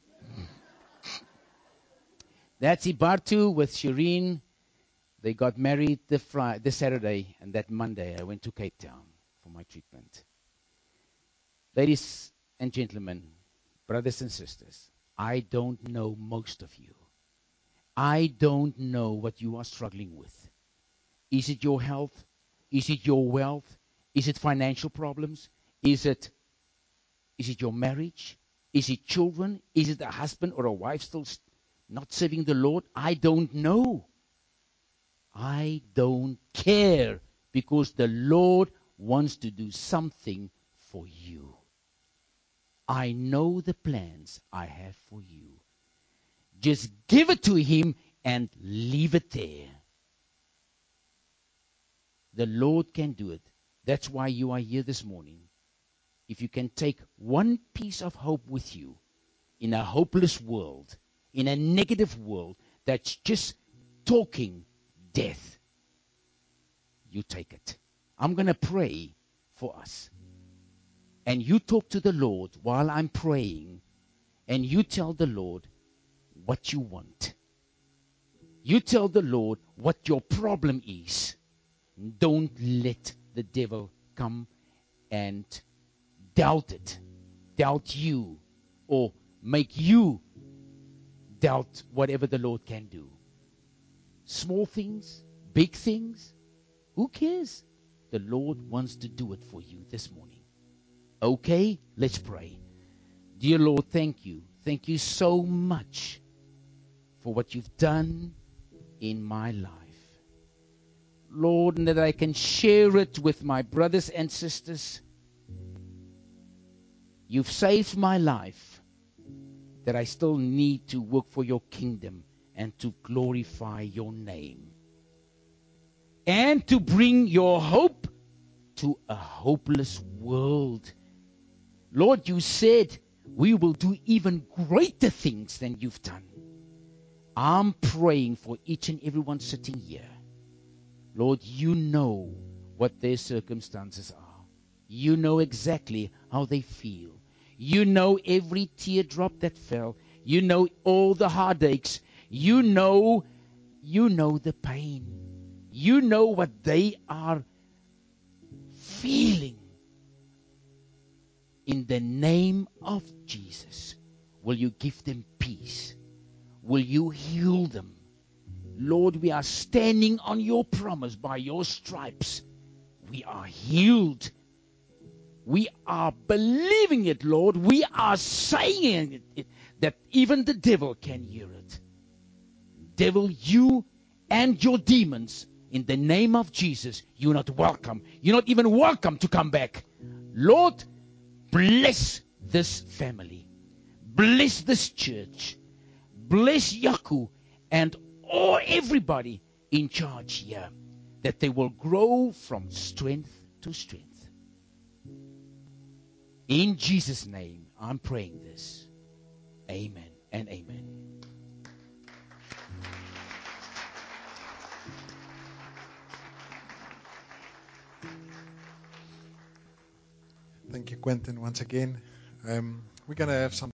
That's Ibartu with Shireen. They got married the Friday, the Saturday, and that Monday I went to Cape Town for my treatment. Ladies and gentlemen, brothers and sisters, I don't know most of you. I don't know what you are struggling with. Is it your health? Is it your wealth? Is it financial problems? Is it, is it your marriage? Is it children? Is it a husband or a wife still not serving the Lord? I don't know. I don't care, because the Lord wants to do something for you. I know the plans I have for you. Just give it to Him and leave it there. The Lord can do it. That's why you are here this morning. If you can take one piece of hope with you in a hopeless world, in a negative world that's just talking death, you take it. I'm going to pray for us. And you talk to the Lord while I'm praying, and you tell the Lord what you want. You tell the Lord what your problem is. Don't let the devil come and doubt it, doubt you, or make you doubt whatever the Lord can do. Small things, big things, who cares? The Lord wants to do it for you this morning. Okay, let's pray. Dear Lord, thank you. Thank you so much for what you've done in my life. Lord, and that I can share it with my brothers and sisters. You've saved my life, that I still need to work for your kingdom and to glorify your name. And to bring your hope to a hopeless world. Lord, you said we will do even greater things than you've done. I'm praying for each and everyone sitting here. Lord, you know what their circumstances are. You know exactly how they feel. You know every teardrop that fell. You know all the heartaches. You know, you know the pain. You know what they are feeling. In the name of Jesus, will you give them peace? Will you heal them? Lord, we are standing on your promise. By your stripes, we are healed. We are believing it, Lord. We are saying it, it, that even the devil can hear it. Devil, you and your demons, in the name of Jesus, you're not welcome. You're not even welcome to come back. Lord, bless this family. Bless this church. Bless Yaku and all everybody in charge here, that they will grow from strength to strength. In Jesus' name, I'm praying this. Amen and amen. Thank you, Quentin, once again. Um, we're going to have some